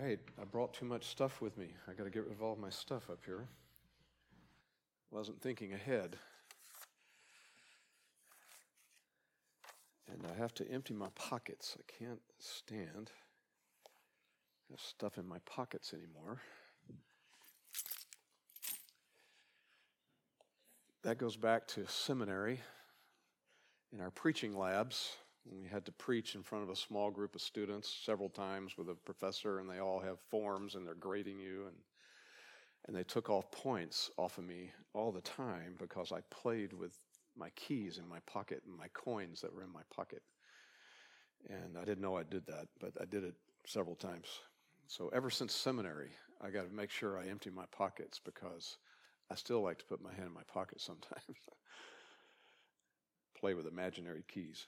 right, I brought too much stuff with me. I got to get rid of all my stuff up here. Wasn't thinking ahead. And I have to empty my pockets. I can't stand have stuff in my pockets anymore. That goes back to seminary. In our preaching labs, when we had to preach in front of a small group of students several times with a professor, and they all have forms and they're grading you, and they took off points off of me all the time because I played with my keys in my pocket and my coins that were in my pocket. And I didn't know I did that, but I did it several times. So ever since seminary, I got to make sure I empty my pockets because I still like to put my hand in my pocket sometimes. Play with imaginary keys.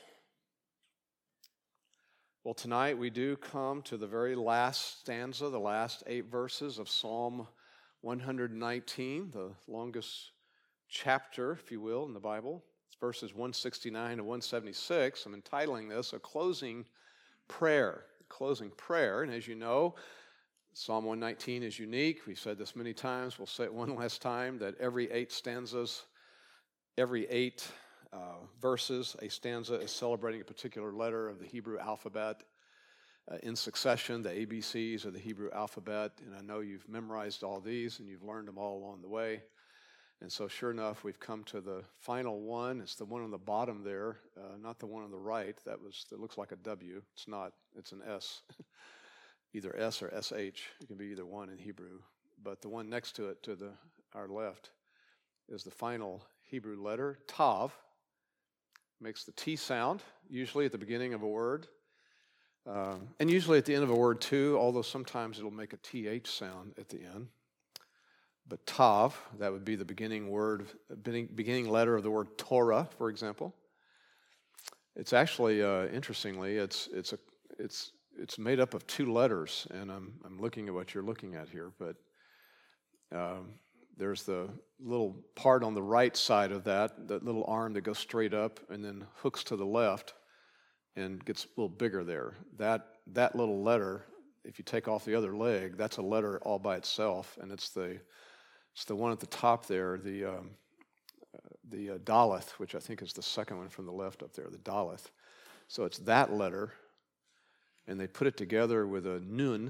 Well, tonight we do come to the very last stanza, the last 8 verses of Psalm 119, the longest chapter, if you will, in the Bible. It's verses 169 to 176. I'm entitling this A Closing Prayer. Closing prayer, and as you know, Psalm 119 is unique. We've said this many times. We'll say it one last time, that every 8 stanzas, every 8 verses, a stanza is celebrating a particular letter of the Hebrew alphabet in succession, the ABCs of the Hebrew alphabet. And I know you've memorized all these and you've learned them all along the way. And so sure enough, we've come to the final one. It's the one on the bottom there, not the one on the right. That looks like a W. It's not. It's an S. Either S or SH. It can be either one in Hebrew. But the one next to it, to our left, is the final Hebrew letter, Tav. Makes the T sound, usually at the beginning of a word. And usually at the end of a word too, although sometimes it'll make a TH sound at the end. But Tav, that would be the beginning letter of the word Torah, for example. It's actually, interestingly, it's made up of 2 letters, and I'm looking at what you're looking at here, but there's the little part on the right side of that little arm that goes straight up and then hooks to the left and gets a little bigger there. That little letter, if you take off the other leg, that's a letter all by itself, and it's the one at the top there, the Daleth, which I think is the second one from the left up there, the Daleth. So it's that letter, and they put it together with a Nun,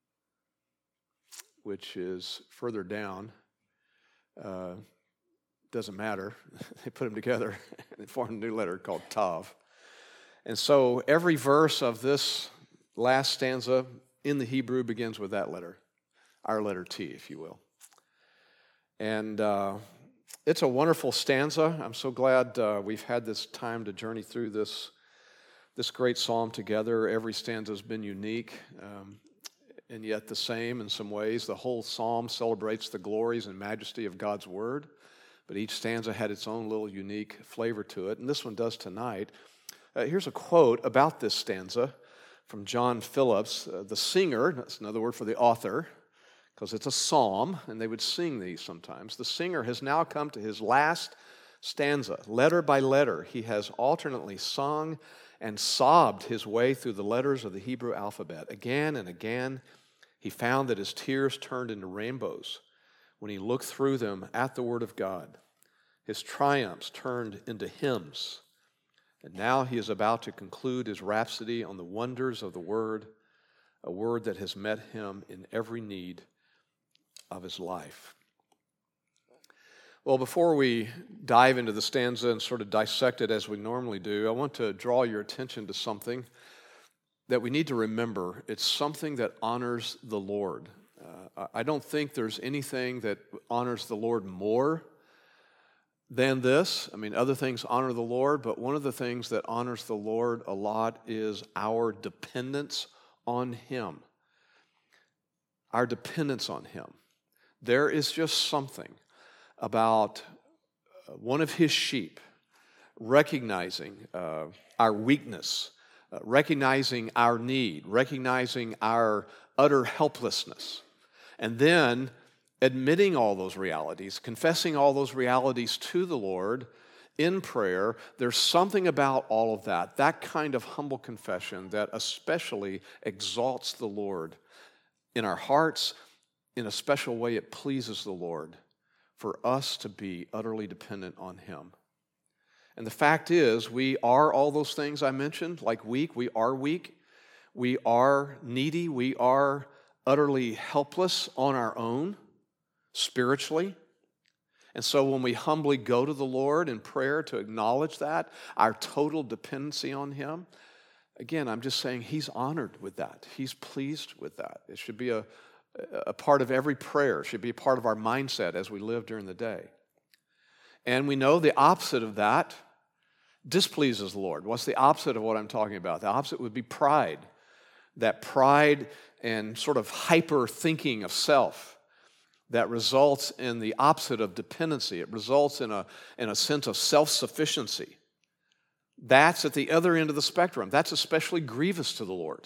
which is further down. Doesn't matter. They put them together and they formed a new letter called Tav. And so every verse of this last stanza in the Hebrew begins with that letter, our letter T, if you will. And it's a wonderful stanza. I'm so glad we've had this time to journey through this great psalm together. Every stanza has been unique, and yet the same in some ways. The whole psalm celebrates the glories and majesty of God's word, but each stanza had its own little unique flavor to it, and this one does tonight. Here's a quote about this stanza from John Phillips, the singer. That's another word for the author, because it's a psalm, and they would sing these sometimes. The singer has now come to his last stanza. Letter by letter, he has alternately sung and sobbed his way through the letters of the Hebrew alphabet. Again and again, he found that his tears turned into rainbows when he looked through them at the Word of God. His triumphs turned into hymns. And now he is about to conclude his rhapsody on the wonders of the Word, a Word that has met him in every need of his life. Well, before we dive into the stanza and sort of dissect it as we normally do, I want to draw your attention to something that we need to remember. It's something that honors the Lord. I don't think there's anything that honors the Lord more than this. I mean, other things honor the Lord, but one of the things that honors the Lord a lot is our dependence on Him. Our dependence on Him. There is just something about one of His sheep recognizing our weakness, recognizing our need, recognizing our utter helplessness, and then admitting all those realities, confessing all those realities to the Lord in prayer. There's something about all of that kind of humble confession that especially exalts the Lord in our hearts, in a special way, it pleases the Lord for us to be utterly dependent on Him. And the fact is, we are all those things I mentioned, like weak. We are weak. We are needy. We are utterly helpless on our own, spiritually. And so when we humbly go to the Lord in prayer to acknowledge that, our total dependency on Him, again, I'm just saying He's honored with that. He's pleased with that. It should be a part of every prayer. It should be a part of our mindset as we live during the day. And we know the opposite of that displeases the Lord. What's the opposite of what I'm talking about? The opposite would be pride. That pride and sort of hyper thinking of self that results in the opposite of dependency. It results in a sense of self-sufficiency. That's at the other end of the spectrum. That's especially grievous to the Lord.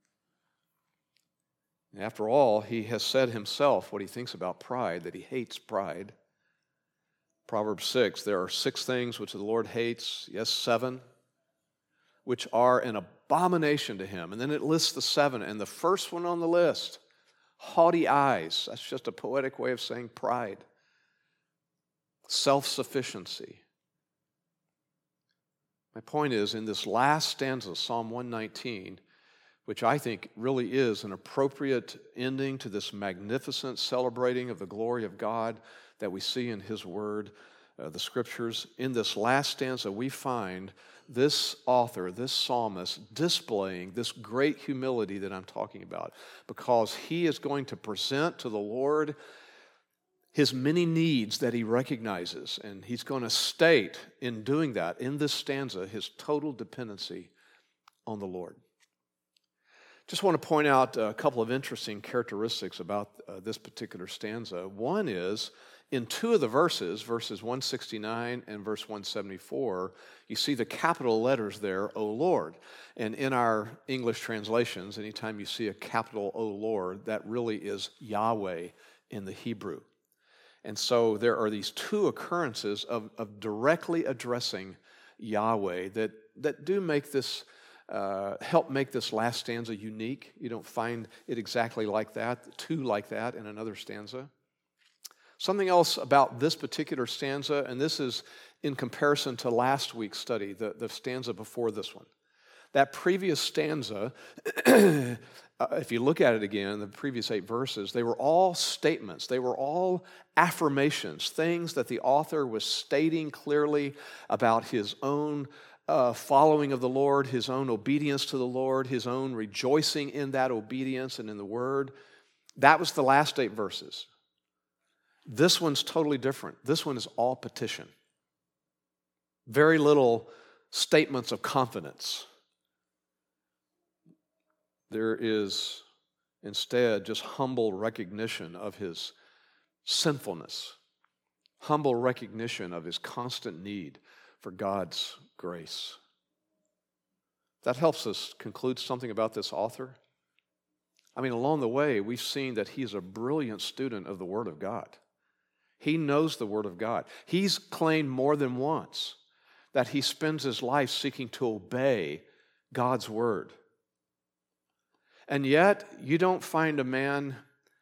After all, He has said Himself what He thinks about pride, that He hates pride. Proverbs 6, there are 6 things which the Lord hates, yes, 7, which are an abomination to Him. And then it lists the 7, and the first one on the list, haughty eyes. That's just a poetic way of saying pride. Self-sufficiency. My point is, in this last stanza, Psalm 119, which I think really is an appropriate ending to this magnificent celebrating of the glory of God that we see in His Word, the Scriptures. In this last stanza, we find this author, this psalmist, displaying this great humility that I'm talking about, because he is going to present to the Lord his many needs that he recognizes, and he's going to state in doing that, in this stanza, his total dependency on the Lord. Just want to point out a couple of interesting characteristics about this particular stanza. One is, in 2 of the verses 169 and verse 174, you see the capital letters there, O Lord. And in our English translations, anytime you see a capital O Lord, that really is Yahweh in the Hebrew. And so there are these 2 occurrences of directly addressing Yahweh that do make this help make this last stanza unique. You don't find it exactly like that, 2 like that in another stanza. Something else about this particular stanza, and this is in comparison to last week's study, the stanza before this one. That previous stanza, if you look at it again, the previous 8 verses, they were all statements. They were all affirmations, things that the author was stating clearly about his own following of the Lord, his own obedience to the Lord, his own rejoicing in that obedience and in the Word. That was the last 8 verses. This one's totally different. This one is all petition. Very little statements of confidence. There is instead just humble recognition of his sinfulness, humble recognition of his constant need for God's grace. That helps us conclude something about this author. I mean, along the way, we've seen that he's a brilliant student of the Word of God. He knows the Word of God. He's claimed more than once that he spends his life seeking to obey God's Word. And yet, you don't find a man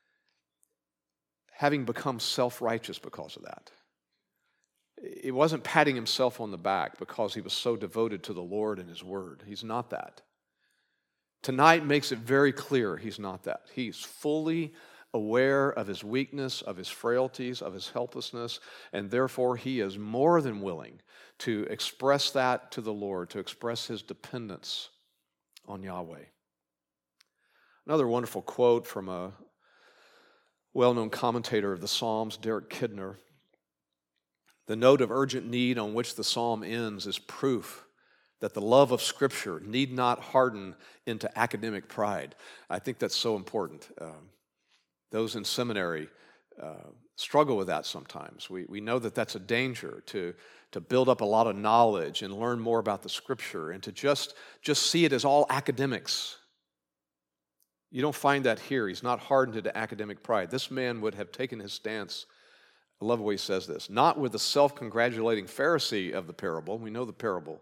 having become self-righteous because of that. It wasn't patting himself on the back because he was so devoted to the Lord and His Word. He's not that. Tonight makes it very clear he's not that. He's fully aware of his weakness, of his frailties, of his helplessness, and therefore he is more than willing to express that to the Lord, to express his dependence on Yahweh. Another wonderful quote from a well-known commentator of the Psalms, Derek Kidner. The note of urgent need on which the psalm ends is proof that the love of Scripture need not harden into academic pride. I think that's so important. Those in seminary struggle with that sometimes. We know that that's a danger, to build up a lot of knowledge and learn more about the Scripture and to just see it as all academics. You don't find that here. He's not hardened into academic pride. This man would have taken his stance, I love the way he says this, not with the self-congratulating Pharisee of the parable. We know the parable.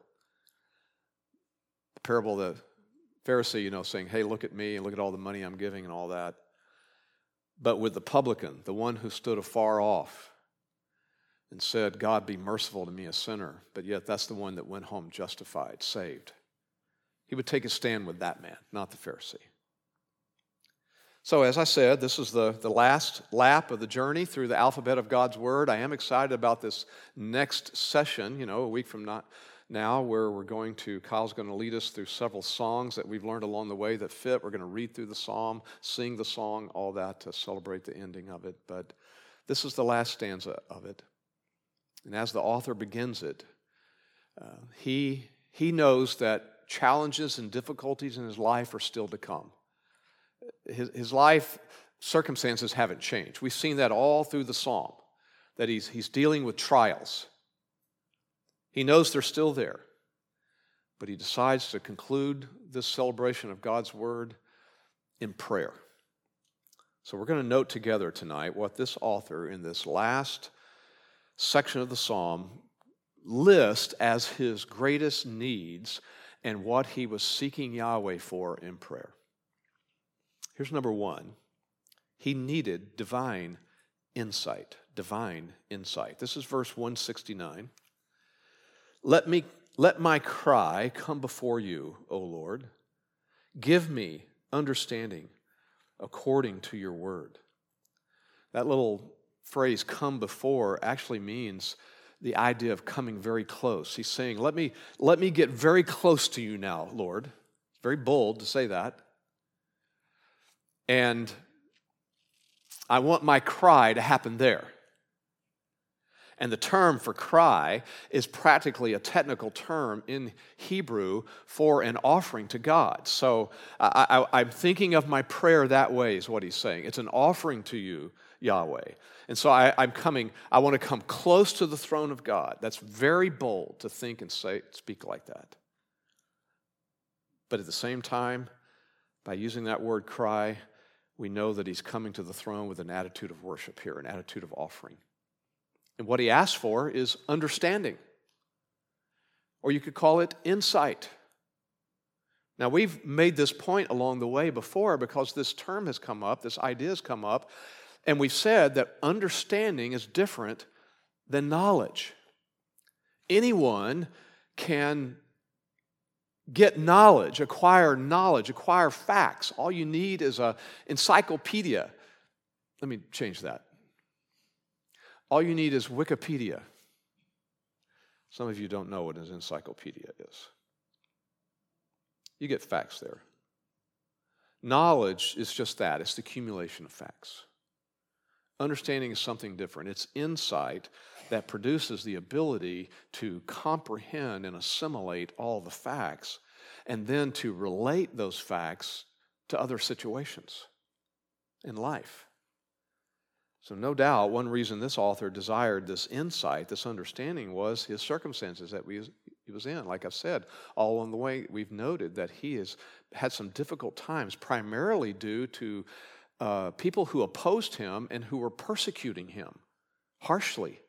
The parable, the Pharisee, saying, hey, look at me and look at all the money I'm giving and all that. but with the publican, the one who stood afar off and said, God, be merciful to me, a sinner. But yet that's the one that went home justified, saved. He would take a stand with that man, not the Pharisee. So as I said, this is the last lap of the journey through the alphabet of God's Word. I am excited about this next session, a week from now, where Kyle's going to lead us through several songs that we've learned along the way that fit. We're going to read through the psalm, sing the song, all that to celebrate the ending of it. But this is the last stanza of it. And as the author begins it, he knows that challenges and difficulties in his life are still to come. His life circumstances haven't changed. We've seen that all through the psalm, that he's dealing with trials. He knows they're still there, but he decides to conclude this celebration of God's Word in prayer. So we're going to note together tonight what this author in this last section of the psalm lists as his greatest needs and what he was seeking Yahweh for in prayer. Here's number one. He needed divine insight. Divine insight. This is verse 169. Let my cry come before you, O Lord. Give me understanding according to your word. That little phrase, come before, actually means the idea of coming very close. He's saying, let me get very close to you now, Lord. It's very bold to say that. And I want my cry to happen there. And the term for cry is practically a technical term in Hebrew for an offering to God. So I'm thinking of my prayer that way is what he's saying. It's an offering to you, Yahweh. And so I want to come close to the throne of God. That's very bold to think and speak like that. But at the same time, by using that word cry, we know that he's coming to the throne with an attitude of worship here, an attitude of offering. And what he asks for is understanding. Or you could call it insight. Now, we've made this point along the way before because this term has come up, this idea has come up, and we've said that understanding is different than knowledge. Anyone can get knowledge, acquire facts. All you need is an encyclopedia. Let me change that. All you need is Wikipedia. Some of you don't know what an encyclopedia is. You get facts there. Knowledge is just that. It's the accumulation of facts. Understanding is something different. It's insight that produces the ability to comprehend and assimilate all the facts and then to relate those facts to other situations in life. So no doubt one reason this author desired this insight, this understanding, was his circumstances that he was in. Like I've said, all along the way we've noted that he has had some difficult times, primarily due to people who opposed him and who were persecuting him harshly.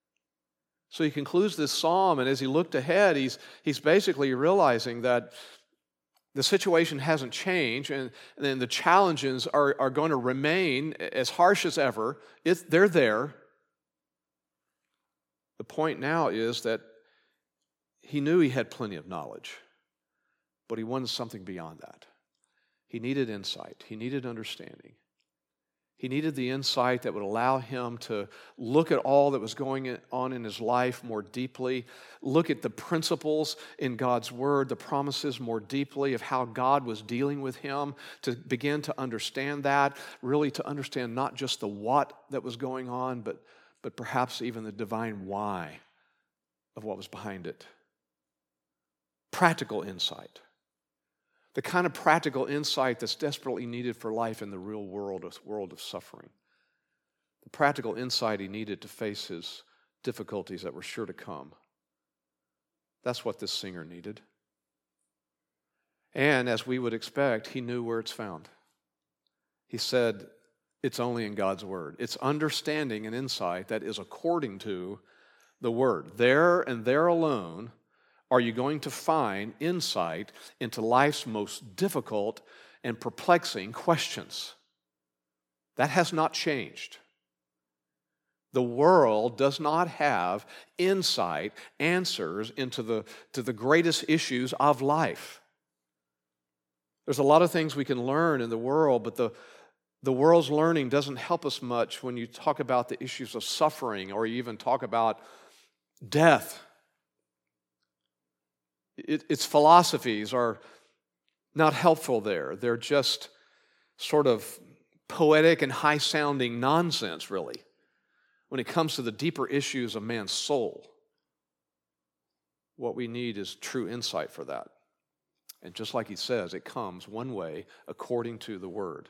So he concludes this psalm, and as he looked ahead, he's basically realizing that the situation hasn't changed, and then the challenges are going to remain as harsh as ever. They're there. The point now is that he knew he had plenty of knowledge, but he wanted something beyond that. He needed insight. He needed understanding. He needed the insight that would allow him to look at all that was going on in his life more deeply, look at the principles in God's Word, the promises more deeply of how God was dealing with him, to begin to understand that, really to understand not just the what that was going on, but perhaps even the divine why of what was behind it. Practical insight. The kind of practical insight that's desperately needed for life in the real world, a world of suffering. The practical insight he needed to face his difficulties that were sure to come. That's what this singer needed. And as we would expect, he knew where it's found. He said, it's only in God's Word. It's understanding and insight that is according to the Word. There and there alone are you going to find insight into life's most difficult and perplexing questions. That has not changed. The world does not have insight, answers to the greatest issues of life. There's a lot of things we can learn in the world, but the world's learning doesn't help us much when you talk about the issues of suffering or you even talk about death. Its philosophies are not helpful there. They're just sort of poetic and high-sounding nonsense, really, when it comes to the deeper issues of man's soul. What we need is true insight for that. And just like he says, it comes one way according to the Word.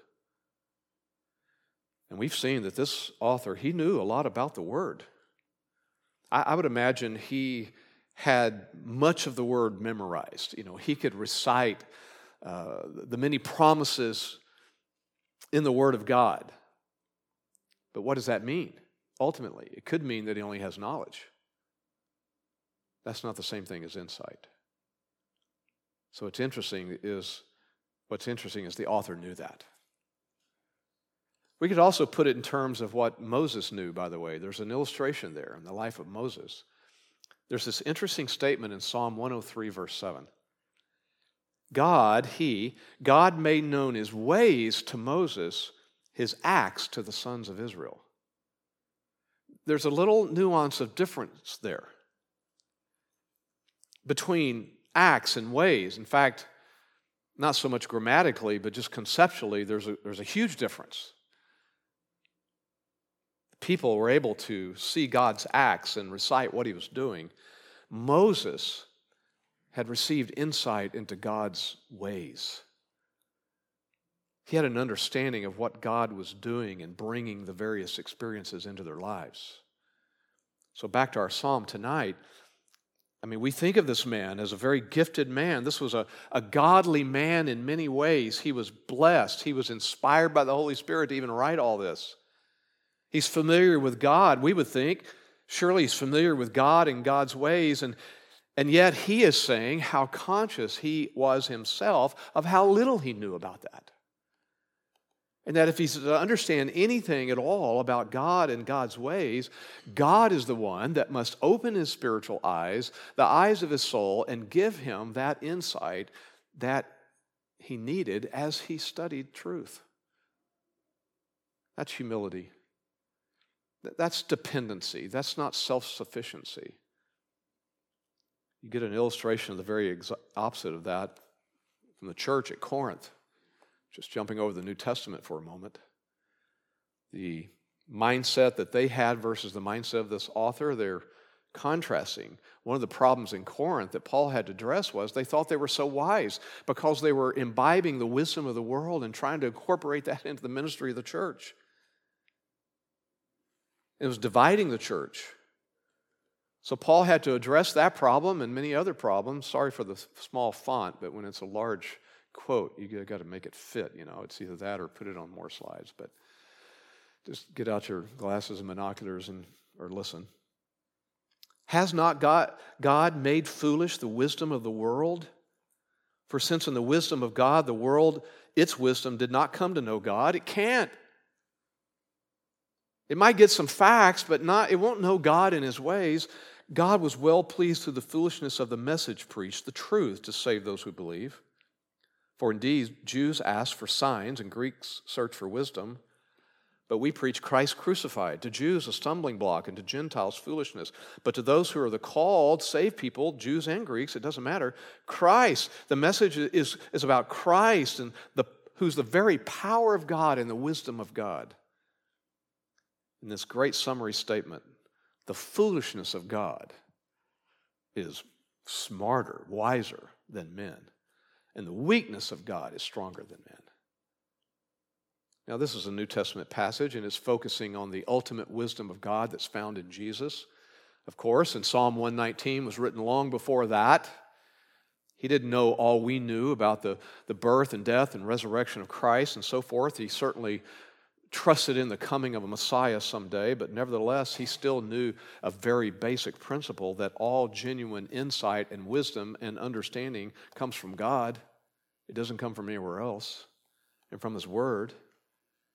And we've seen that this author, he knew a lot about the Word. I would imagine he had much of the Word memorized. He could recite the many promises in the Word of God. But what does that mean? Ultimately, it could mean that he only has knowledge. That's not the same thing as insight. So what's interesting is the author knew that. We could also put it in terms of what Moses knew, by the way. There's an illustration there in the life of Moses. There's this interesting statement in Psalm 103, verse 7. God made known his ways to Moses, his acts to the sons of Israel. There's a little nuance of difference there between acts and ways. In fact, not so much grammatically, but just conceptually, there's a huge difference. People were able to see God's acts and recite what he was doing. Moses had received insight into God's ways. He had an understanding of what God was doing and bringing the various experiences into their lives. So back to our psalm tonight, we think of this man as a very gifted man. This was a godly man in many ways. He was blessed. He was inspired by the Holy Spirit to even write all this. He's familiar with God. We would think, surely he's familiar with God and God's ways, and yet he is saying how conscious he was himself of how little he knew about that. And that if he's to understand anything at all about God and God's ways, God is the one that must open his spiritual eyes, the eyes of his soul, and give him that insight that he needed as he studied truth. That's humility. That's dependency. That's not self-sufficiency. You get an illustration of the very opposite of that from the church at Corinth. Just jumping over the New Testament for a moment. The mindset that they had versus the mindset of this author, they're contrasting. One of the problems in Corinth that Paul had to address was they thought they were so wise because they were imbibing the wisdom of the world and trying to incorporate that into the ministry of the church. It was dividing the church. So Paul had to address that problem and many other problems. Sorry for the small font, but when it's a large quote, you got to make it fit. It's either that or put it on more slides. But just get out your glasses and binoculars or listen. Has not God made foolish the wisdom of the world? For since in the wisdom of God, the world, its wisdom did not come to know God, it can't. It might get some facts, but it won't know God in his ways. God was well pleased through the foolishness of the message preached, the truth, to save those who believe. For indeed, Jews ask for signs and Greeks search for wisdom, but we preach Christ crucified. To Jews a stumbling block, and to Gentiles foolishness. But to those who are the called, saved people, Jews and Greeks, it doesn't matter, Christ. The message is about Christ, and who's the very power of God and the wisdom of God. In this great summary statement, the foolishness of God is smarter, wiser than men, and the weakness of God is stronger than men. Now, this is a New Testament passage, and it's focusing on the ultimate wisdom of God that's found in Jesus. Of course, and Psalm 119 was written long before that. He didn't know all we knew about the birth and death and resurrection of Christ and so forth. He certainly trusted in the coming of a Messiah someday, but nevertheless, he still knew a very basic principle that all genuine insight and wisdom and understanding comes from God. It doesn't come from anywhere else and from his word.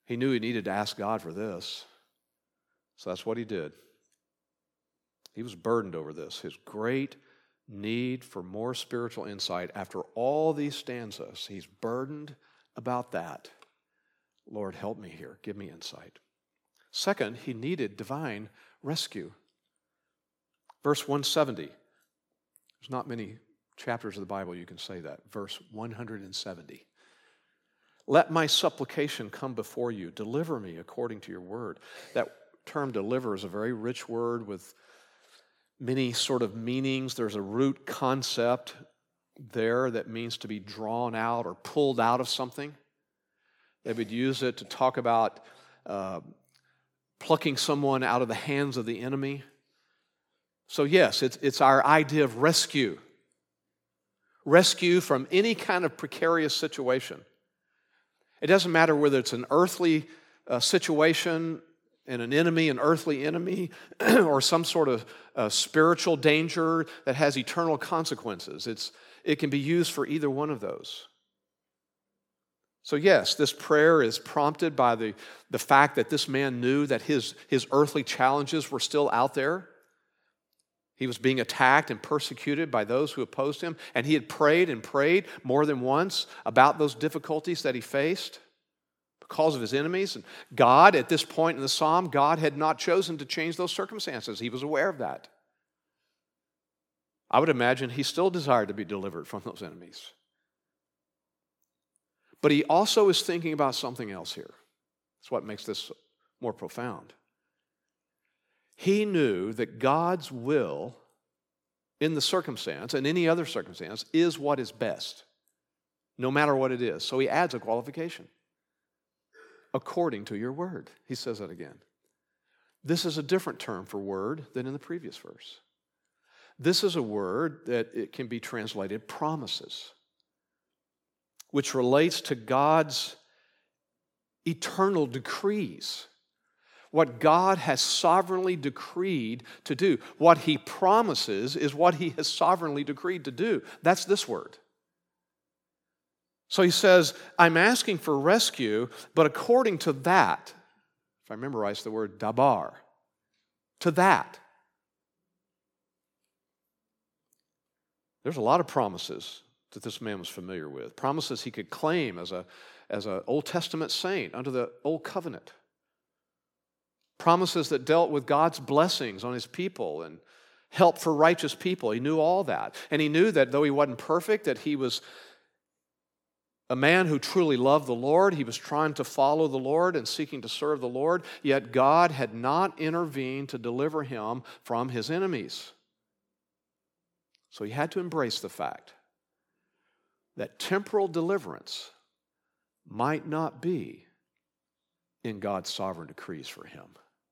He knew he needed to ask God for this. So that's what he did. He was burdened over this, his great need for more spiritual insight. After all these stanzas, he's burdened about that. Lord, help me here. Give me insight. Second, he needed divine rescue. Verse 170. There's not many chapters of the Bible you can say that. Verse 170. Let my supplication come before you. Deliver me according to your word. That term deliver is a very rich word with many sort of meanings. There's a root concept there that means to be drawn out or pulled out of something. They would use it to talk about plucking someone out of the hands of the enemy. So yes, it's our idea of rescue. Rescue from any kind of precarious situation. It doesn't matter whether it's an earthly situation and an earthly enemy, or some sort of spiritual danger that has eternal consequences. It can be used for either one of those. So yes, this prayer is prompted by the fact that this man knew that his earthly challenges were still out there. He was being attacked and persecuted by those who opposed him, and he had prayed and prayed more than once about those difficulties that he faced because of his enemies. And God, at this point in the psalm, God had not chosen to change those circumstances. He was aware of that. I would imagine he still desired to be delivered from those enemies. But he also is thinking about something else here. That's what makes this more profound. He knew that God's will in the circumstance and any other circumstance is what is best, no matter what it is. So he adds a qualification. According to your word. He says that again. This is a different term for word than in the previous verse. This is a word that it can be translated promises, which relates to God's eternal decrees. What God has sovereignly decreed to do. What he promises is what he has sovereignly decreed to do. That's this word. So he says, I'm asking for rescue, but according to that, if I memorize the word dabar, to that. There's a lot of promises that this man was familiar with. Promises he could claim as an Old Testament saint under the Old Covenant. Promises that dealt with God's blessings on his people and help for righteous people. He knew all that. And he knew that though he wasn't perfect, that he was a man who truly loved the Lord. He was trying to follow the Lord and seeking to serve the Lord, yet God had not intervened to deliver him from his enemies. So he had to embrace the fact that temporal deliverance might not be in God's sovereign decrees for him.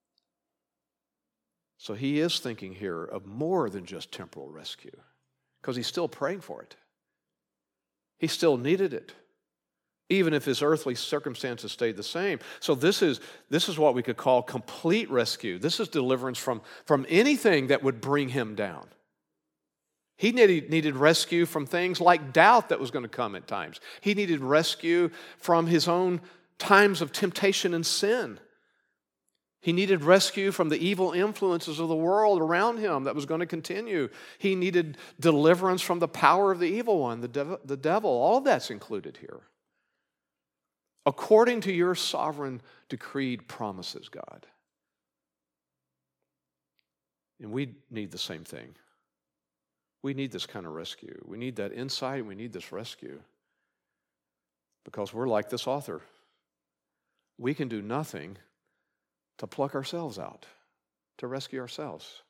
So he is thinking here of more than just temporal rescue, because he's still praying for it. He still needed it, even if his earthly circumstances stayed the same. So this is what we could call complete rescue. This is deliverance from anything that would bring him down. He needed rescue from things like doubt that was going to come at times. He needed rescue from his own times of temptation and sin. He needed rescue from the evil influences of the world around him that was going to continue. He needed deliverance from the power of the evil one, the devil. All of that's included here. According to your sovereign decreed promises, God. And we need the same thing. We need this kind of rescue. We need that insight. We need this rescue. Because we're like this author. We can do nothing to pluck ourselves out, to rescue ourselves.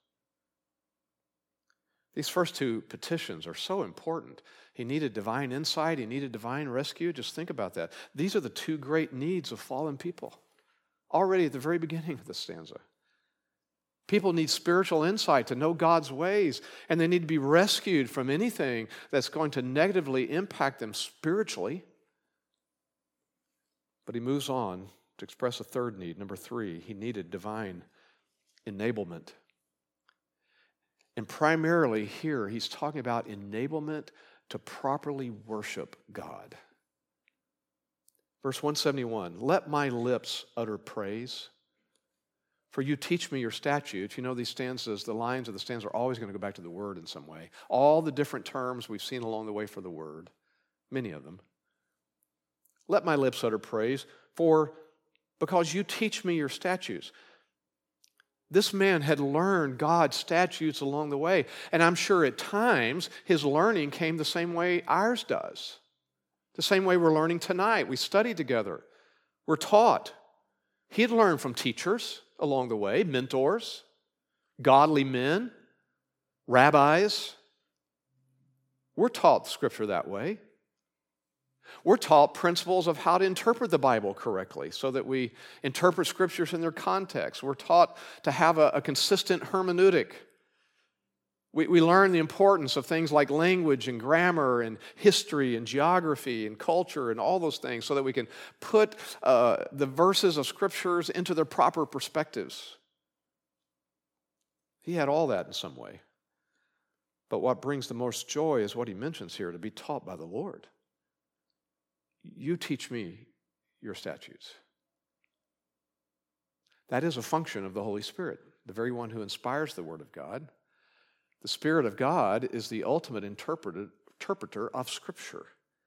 These first two petitions are so important. He needed divine insight. He needed divine rescue. Just think about that. These are the two great needs of fallen people. Already at the very beginning of the stanza. People need spiritual insight to know God's ways, and they need to be rescued from anything that's going to negatively impact them spiritually. But he moves on to express a third need. Number 3, he needed divine enablement. And primarily here, he's talking about enablement to properly worship God. Verse 171, let my lips utter praise, for you teach me your statutes. You know, these stanzas, the lines of the stanza are always going to go back to the word in some way. All the different terms we've seen along the way for the word, many of them. Let my lips utter praise, because you teach me your statutes. This man had learned God's statutes along the way, and I'm sure at times his learning came the same way ours does. The same way we're learning tonight. We study together. We're taught. He'd learned from teachers along the way, mentors, godly men, rabbis. We're taught Scripture that way. We're taught principles of how to interpret the Bible correctly so that we interpret Scriptures in their context. We're taught to have a consistent hermeneutic. We learn the importance of things like language and grammar and history and geography and culture and all those things so that we can put the verses of Scriptures into their proper perspectives. He had all that in some way. But what brings the most joy is what he mentions here, to be taught by the Lord. You teach me your statutes. That is a function of the Holy Spirit, the very one who inspires the Word of God. The Spirit of God is the ultimate interpreter of Scripture.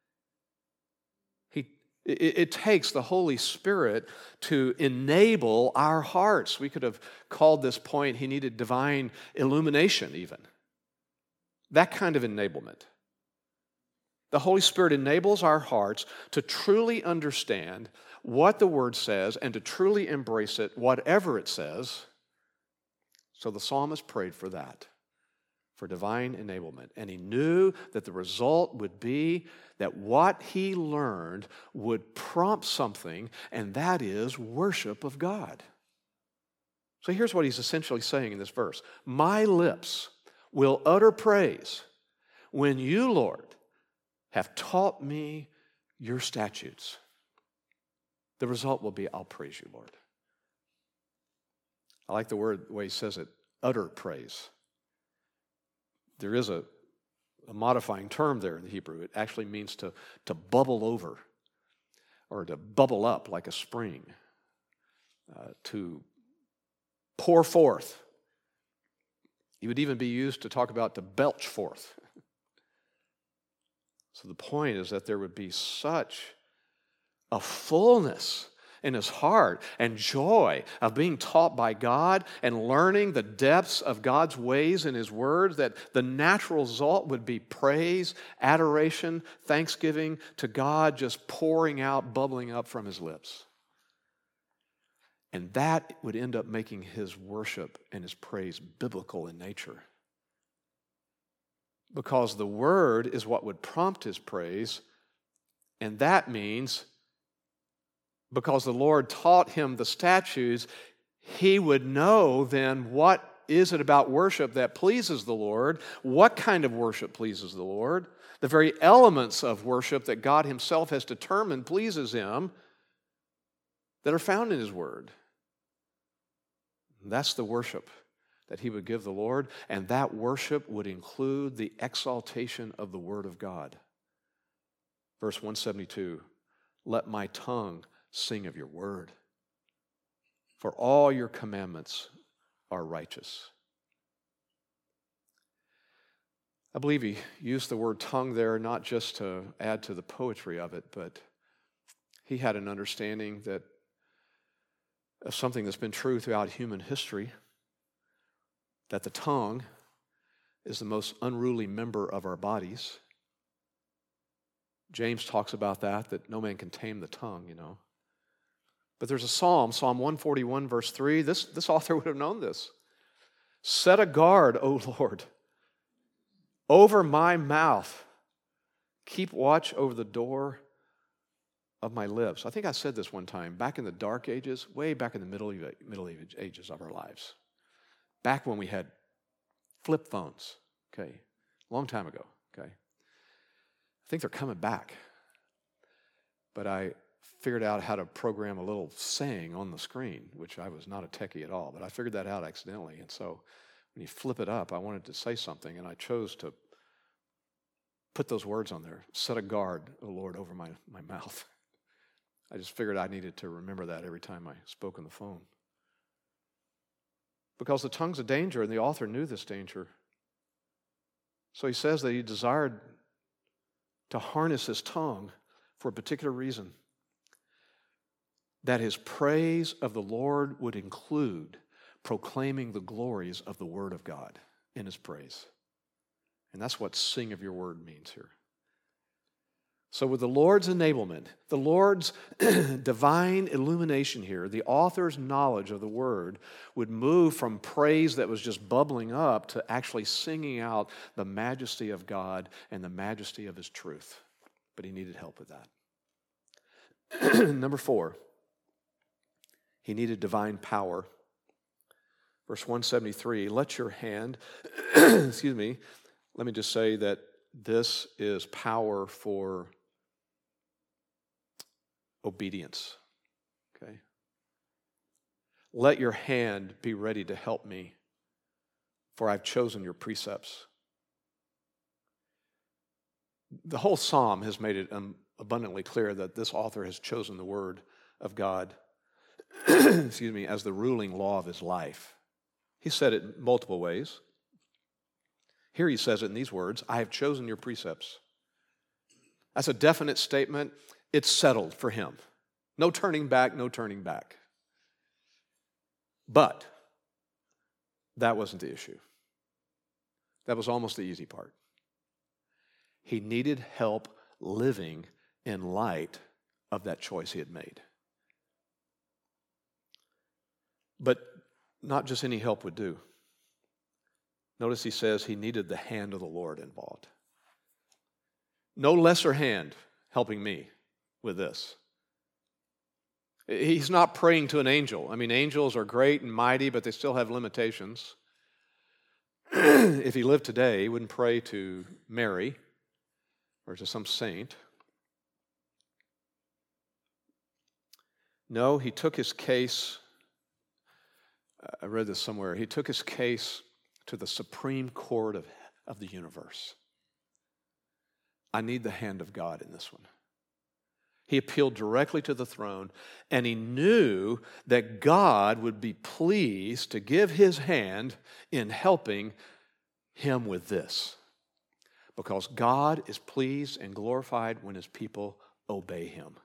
It takes the Holy Spirit to enable our hearts. We could have called this point, he needed divine illumination even. That kind of enablement. The Holy Spirit enables our hearts to truly understand what the Word says and to truly embrace it, whatever it says. So the psalmist prayed for that, for divine enablement. And he knew that the result would be that what he learned would prompt something, and that is worship of God. So here's what he's essentially saying in this verse. My lips will utter praise when you, Lord, have taught me your statutes. The result will be, I'll praise you, Lord. I like the way he says it, utter praise. There is a modifying term there in the Hebrew. It actually means to bubble over or to bubble up like a spring, to pour forth. It would even be used to talk about to belch forth. So the point is that there would be such a fullness in his heart and joy of being taught by God and learning the depths of God's ways in his word that the natural result would be praise, adoration, thanksgiving to God just pouring out, bubbling up from his lips. And that would end up making his worship and his praise biblical in nature. Because the word is what would prompt his praise, and that means because the Lord taught him the statutes, he would know then what is it about worship that pleases the Lord, what kind of worship pleases the Lord, the very elements of worship that God himself has determined pleases him that are found in his word. That's the worship that he would give the Lord, and that worship would include the exaltation of the Word of God. Verse 172, let my tongue sing of your word, for all your commandments are righteous. I believe he used the word tongue there not just to add to the poetry of it, but he had an understanding that of something that's been true throughout human history, that the tongue is the most unruly member of our bodies. James talks about that no man can tame the tongue, you know. But there's a psalm, Psalm 141, verse 3. This author would have known this. Set a guard, O Lord, over my mouth. Keep watch over the door of my lips. I think I said this one time, back in the dark ages, way back in the middle ages of our lives. Back when we had flip phones, okay, long time ago, okay. I think they're coming back. But I figured out how to program a little saying on the screen, which I was not a techie at all, but I figured that out accidentally. And so when you flip it up, I wanted to say something, and I chose to put those words on there. Set a guard, O Lord, over my mouth. I just figured I needed to remember that every time I spoke on the phone. Because the tongue's a danger, and the author knew this danger. So he says that he desired to harness his tongue for a particular reason. That his praise of the Lord would include proclaiming the glories of the Word of God in his praise. And that's what sing of your word means here. So with the Lord's enablement, the Lord's divine illumination here, the author's knowledge of the Word would move from praise that was just bubbling up to actually singing out the majesty of God and the majesty of His truth. But he needed help with that. Number 4, he needed divine power. Verse 173, let your hand, let me just say that this is power for obedience, okay? Let your hand be ready to help me, for I've chosen your precepts. The whole psalm has made it abundantly clear that this author has chosen the word of God, as the ruling law of his life. He said it in multiple ways. Here he says it in these words, I have chosen your precepts. That's a definite statement. It's settled for him. No turning back, no turning back. But that wasn't the issue. That was almost the easy part. He needed help living in light of that choice he had made. But not just any help would do. Notice he says he needed the hand of the Lord involved. No lesser hand helping me with this. He's not praying to an angel. I mean, angels are great and mighty, but they still have limitations. If he lived today, he wouldn't pray to Mary or to some saint. No, he took his case, I read this somewhere, he took his case to the Supreme Court of the universe. I need the hand of God in this one. He appealed directly to the throne, and he knew that God would be pleased to give his hand in helping him with this. Because God is pleased and glorified when his people obey him.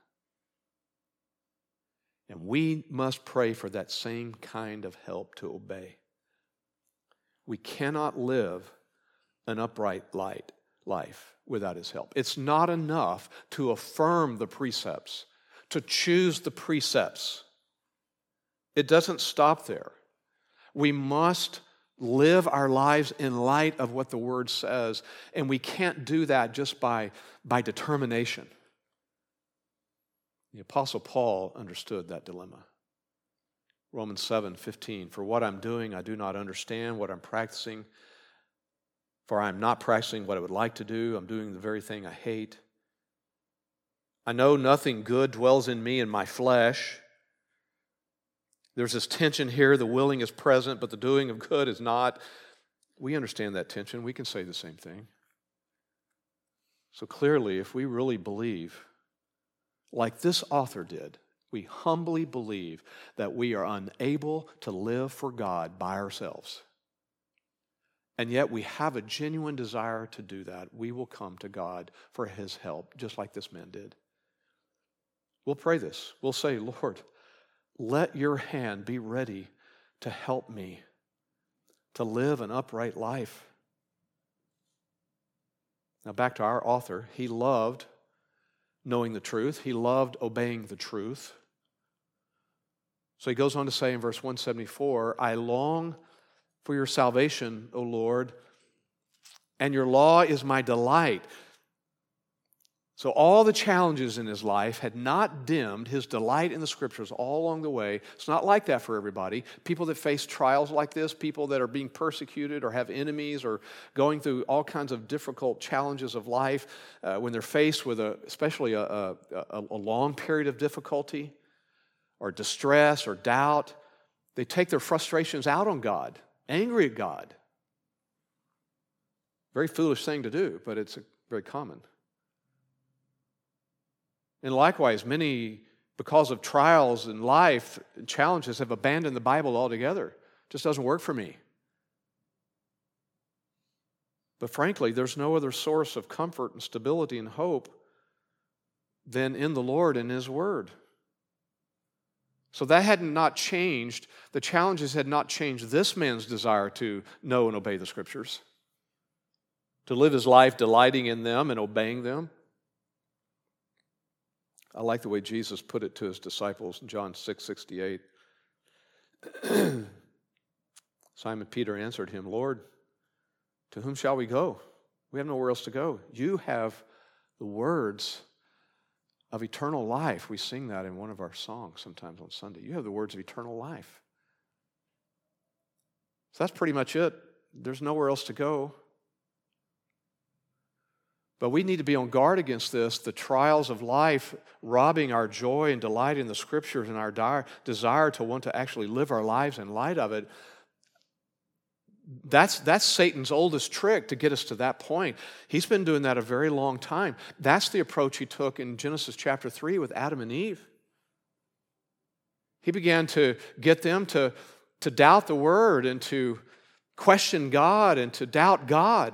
And we must pray for that same kind of help to obey. We cannot live an upright life without his help. It's not enough to affirm the precepts, to choose the precepts. It doesn't stop there. We must live our lives in light of what the Word says, and we can't do that just by determination. The Apostle Paul understood that dilemma. Romans 7:15, for what I'm doing I do not understand, what I'm practicing, for I am not practicing what I would like to do, I'm doing the very thing I hate. I know nothing good dwells in me in my flesh. There's this tension here, the willing is present, but the doing of good is not. We understand that tension, we can say the same thing. So clearly, if we really believe, like this author did, we humbly believe that we are unable to live for God by ourselves. And yet we have a genuine desire to do that. We will come to God for his help, just like this man did. We'll pray this. We'll say, Lord, let your hand be ready to help me to live an upright life. Now back to our author. He loved knowing the truth. He loved obeying the truth. So he goes on to say in verse 174, I long for your salvation, O Lord, and your law is my delight. So all the challenges in his life had not dimmed his delight in the Scriptures all along the way. It's not like that for everybody. People that face trials like this, people that are being persecuted or have enemies or going through all kinds of difficult challenges of life, when they're faced with especially a long period of difficulty or distress or doubt, they take their frustrations out on God, angry at God. Very foolish thing to do, but it's very common. And likewise, many because of trials in life, challenges, have abandoned the Bible altogether. It just doesn't work for me. But frankly, there's no other source of comfort and stability and hope than in the Lord and His Word. So that had not changed. The challenges had not changed this man's desire to know and obey the Scriptures, to live his life delighting in them and obeying them. I like the way Jesus put it to His disciples in John 6:68. Simon Peter answered Him, Lord, to whom shall we go? We have nowhere else to go. You have the words of eternal life. We sing that in one of our songs sometimes on Sunday. You have the words of eternal life. So that's pretty much it. There's nowhere else to go. But we need to be on guard against this, the trials of life robbing our joy and delight in the Scriptures and our desire to want to actually live our lives in light of it. That's Satan's oldest trick to get us to that point. He's been doing that a very long time. That's the approach he took in Genesis chapter 3 with Adam and Eve. He began to get them to doubt the Word and to question God and to doubt God.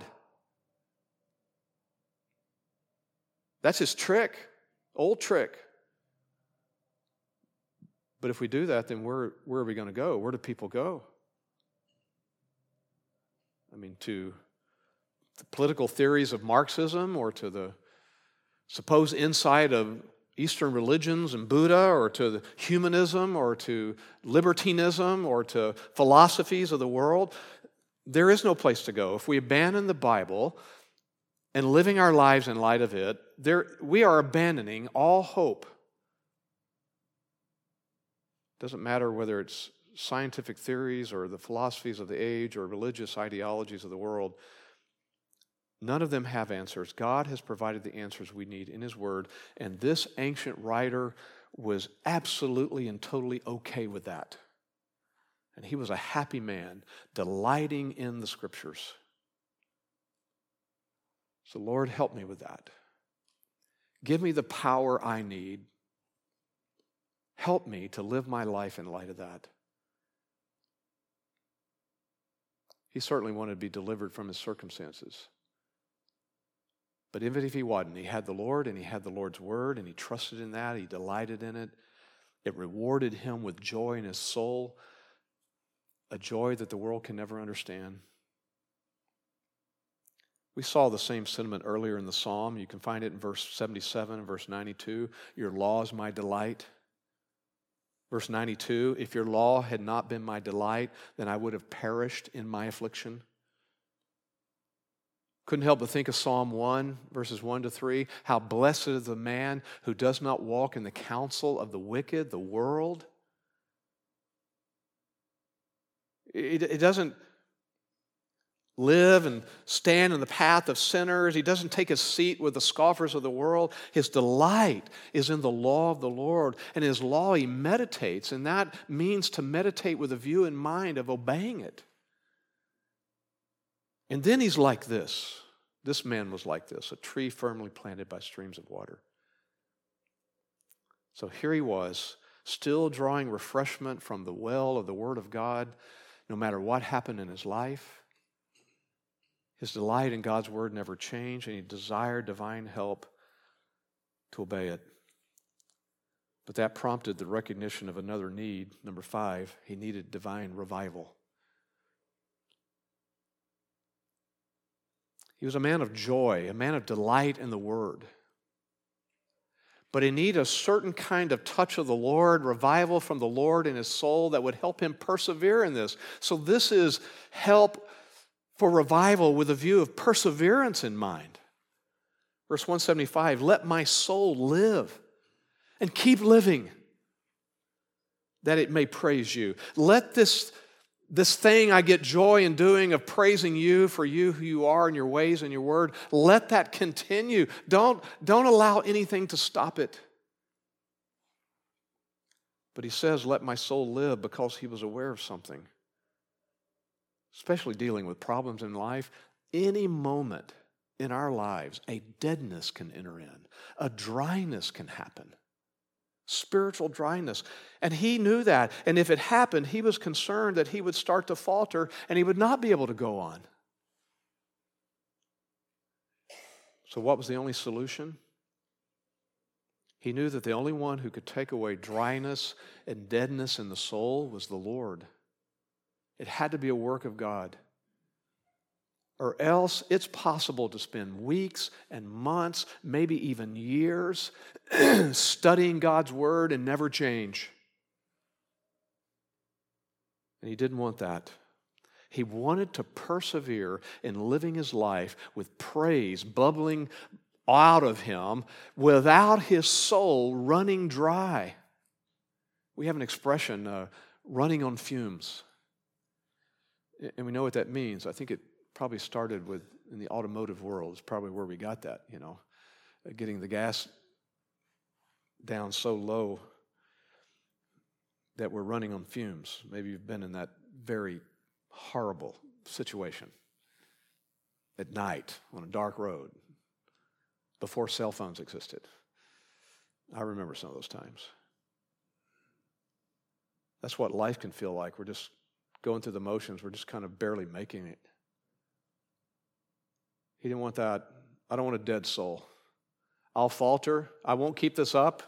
That's his trick, old trick. But if we do that, then where are we going to go? Where do people go? I mean, to the political theories of Marxism, or to the supposed insight of Eastern religions and Buddha, or to the humanism, or to libertinism, or to philosophies of the world. There is no place to go. If we abandon the Bible and living our lives in light of it, we are abandoning all hope. Doesn't matter whether it's scientific theories or the philosophies of the age or religious ideologies of the world. None of them have answers. God has provided the answers we need in His Word, and this ancient writer was absolutely and totally okay with that. And he was a happy man, delighting in the Scriptures. So Lord, help me with that. Give me the power I need. Help me to live my life in light of that. He certainly wanted to be delivered from his circumstances. But even if he wasn't, he had the Lord and he had the Lord's Word and he trusted in that. He delighted in it. It rewarded him with joy in his soul, a joy that the world can never understand. We saw the same sentiment earlier in the psalm. You can find it in verse 77 and verse 92. Your law is my delight. Verse 92, if your law had not been my delight, then I would have perished in my affliction. Couldn't help but think of Psalm 1, verses 1 to 3. How blessed is the man who does not walk in the counsel of the wicked, the world. It doesn't live and stand in the path of sinners. He doesn't take his seat with the scoffers of the world. His delight is in the law of the Lord. And His law he meditates, and that means to meditate with a view in mind of obeying it. And then he's like this. This man was like this, a tree firmly planted by streams of water. So here he was, still drawing refreshment from the well of the Word of God, no matter what happened in his life. His delight in God's Word never changed, and he desired divine help to obey it. But that prompted the recognition of another need. Number 5, he needed divine revival. He was a man of joy, a man of delight in the Word. But he needed a certain kind of touch of the Lord, revival from the Lord in his soul that would help him persevere in this. So this is help for revival with a view of perseverance in mind. Verse 175, let my soul live and keep living, that it may praise you. Let this thing I get joy in doing of praising you for you who you are in your ways and your word, let that continue. Don't allow anything to stop it. But he says, let my soul live, because he was aware of something. Especially dealing with problems in life, any moment in our lives, a deadness can enter in. A dryness can happen. Spiritual dryness. And he knew that. And if it happened, he was concerned that he would start to falter and he would not be able to go on. So what was the only solution? He knew that the only one who could take away dryness and deadness in the soul was the Lord. It had to be a work of God. Or else it's possible to spend weeks and months, maybe even years, studying God's Word and never change. And he didn't want that. He wanted to persevere in living his life with praise bubbling out of him without his soul running dry. We have an expression, running on fumes. And we know what that means. I think it probably started in the automotive world. It's probably where we got that, getting the gas down so low that we're running on fumes. Maybe you've been in that very horrible situation at night on a dark road before cell phones existed. I remember some of those times. That's what life can feel like. We're just going through the motions. We're just kind of barely making it. He didn't want that. I don't want a dead soul. I'll falter. I won't keep this up.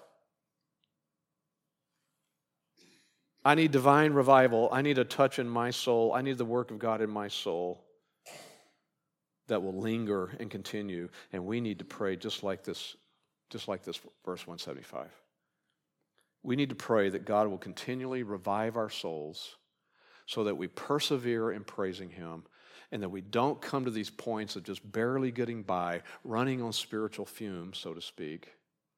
I need divine revival. I need a touch in my soul. I need the work of God in my soul that will linger and continue. And we need to pray just like this verse 175. We need to pray that God will continually revive our souls so that we persevere in praising Him and that we don't come to these points of just barely getting by, running on spiritual fumes, so to speak.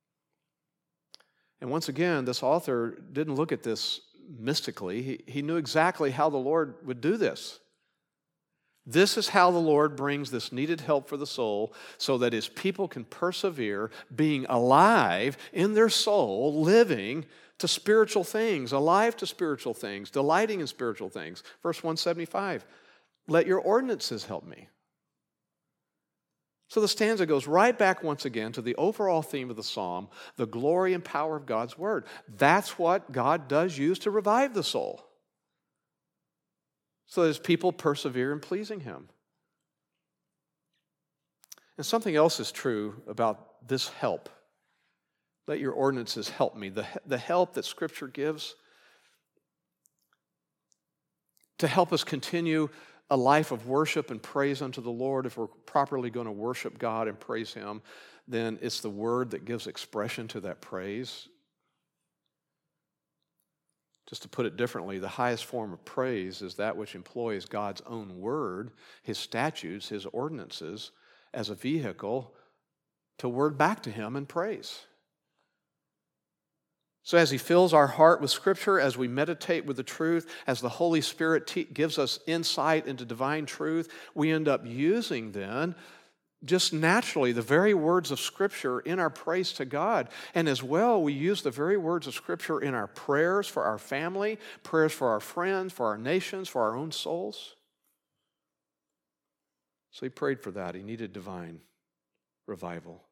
And once again, this author didn't look at this mystically. He knew exactly how the Lord would do this. This is how the Lord brings this needed help for the soul so that His people can persevere, being alive in their soul, living to spiritual things, alive to spiritual things, delighting in spiritual things. Verse 175, let your ordinances help me. So the stanza goes right back once again to the overall theme of the psalm, the glory and power of God's word. That's what God does use to revive the soul, so that His people persevere in pleasing Him. And something else is true about this help. Let your ordinances help me. The help that Scripture gives to help us continue a life of worship and praise unto the Lord. If we're properly going to worship God and praise Him, then it's the Word that gives expression to that praise. Just to put it differently, the highest form of praise is that which employs God's own word, His statutes, His ordinances, as a vehicle to word back to Him in praise. So as He fills our heart with Scripture, as we meditate with the truth, as the Holy Spirit gives us insight into divine truth, we end up using then just naturally the very words of Scripture in our praise to God. And as well, we use the very words of Scripture in our prayers for our family, prayers for our friends, for our nations, for our own souls. So he prayed for that. He needed divine revival.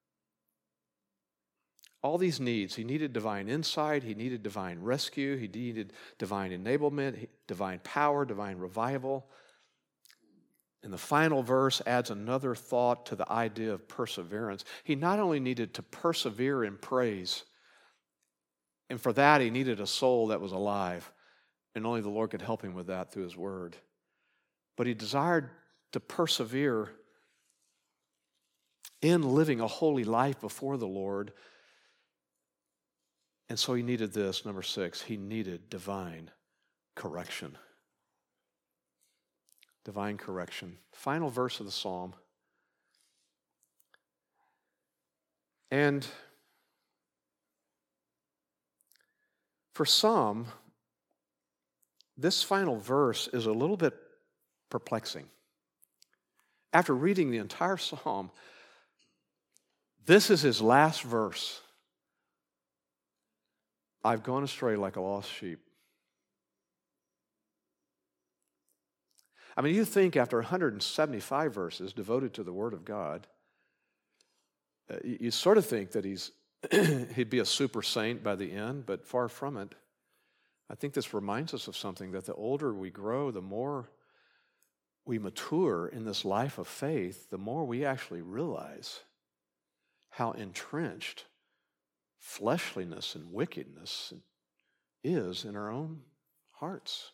All these needs, he needed divine insight, he needed divine rescue, he needed divine enablement, divine power, divine revival. And the final verse adds another thought to the idea of perseverance. He not only needed to persevere in praise, and for that he needed a soul that was alive, and only the Lord could help him with that through His Word. But he desired to persevere in living a holy life before the Lord. And so he needed this, number 6, he needed divine correction. Divine correction. Final verse of the psalm. And for some, this final verse is a little bit perplexing. After reading the entire psalm, this is his last verse. I've gone astray like a lost sheep. I mean, you think after 175 verses devoted to the Word of God, you sort of think that he's he'd be a super saint by the end, but far from it. I think this reminds us of something, that the older we grow, the more we mature in this life of faith, the more we actually realize how entrenched fleshliness and wickedness is in our own hearts.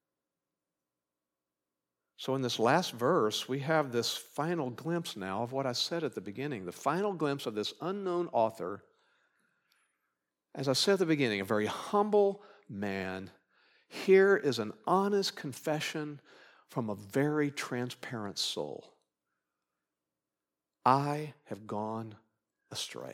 So in this last verse, we have this final glimpse now of what I said at the beginning, the final glimpse of this unknown author. As I said at the beginning, a very humble man. Here is an honest confession from a very transparent soul. I have gone astray.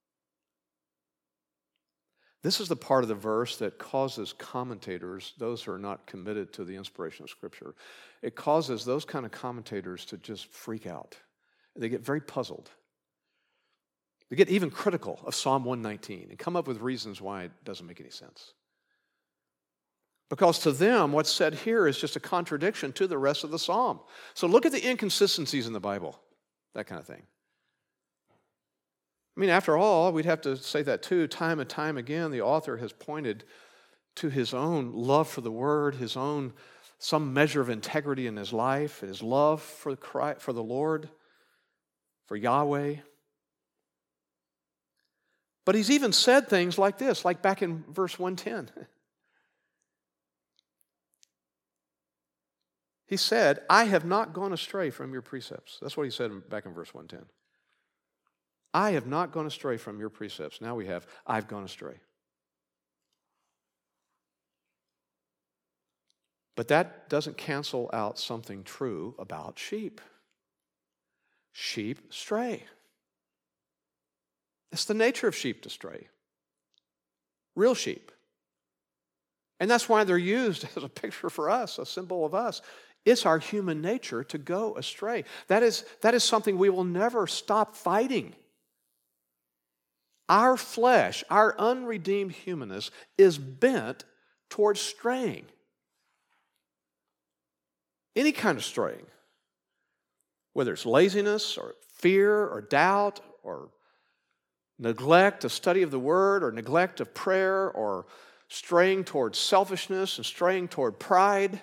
This is the part of the verse that causes commentators, those who are not committed to the inspiration of Scripture, it causes those kind of commentators to just freak out. They get very puzzled. They get even critical of Psalm 119 and come up with reasons why it doesn't make any sense. Because to them, what's said here is just a contradiction to the rest of the psalm. So look at the inconsistencies in the Bible, that kind of thing. I mean, after all, we'd have to say that too. Time and time again, the author has pointed to his own love for the Word, his own some measure of integrity in his life, his love for the Lord, for Yahweh. But he's even said things like this, like back in verse 110. He said, I have not gone astray from your precepts. That's what he said back in verse 110. I have not gone astray from your precepts. Now we have, I've gone astray. But that doesn't cancel out something true about sheep. Sheep stray. It's the nature of sheep to stray. Real sheep. And that's why they're used as a picture for us, a symbol of us. It's our human nature to go astray. That is something we will never stop fighting. Our flesh, our unredeemed humanness, is bent towards straying. Any kind of straying. Whether it's laziness or fear or doubt or neglect of study of the Word or neglect of prayer or straying towards selfishness and straying toward pride.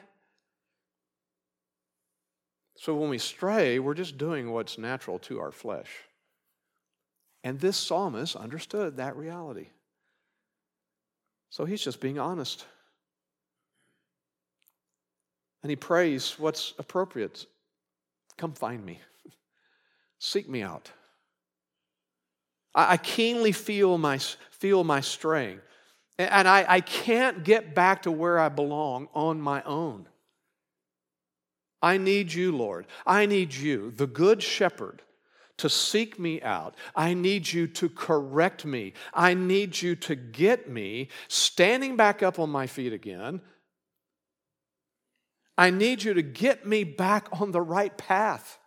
So when we stray, we're just doing what's natural to our flesh. And this psalmist understood that reality. So he's just being honest. And he prays what's appropriate. Come find me. Seek me out. I keenly feel my straying. And I can't get back to where I belong on my own. I need you, Lord. I need you, the good shepherd, to seek me out. I need you to correct me. I need you to get me standing back up on my feet again. I need you to get me back on the right path.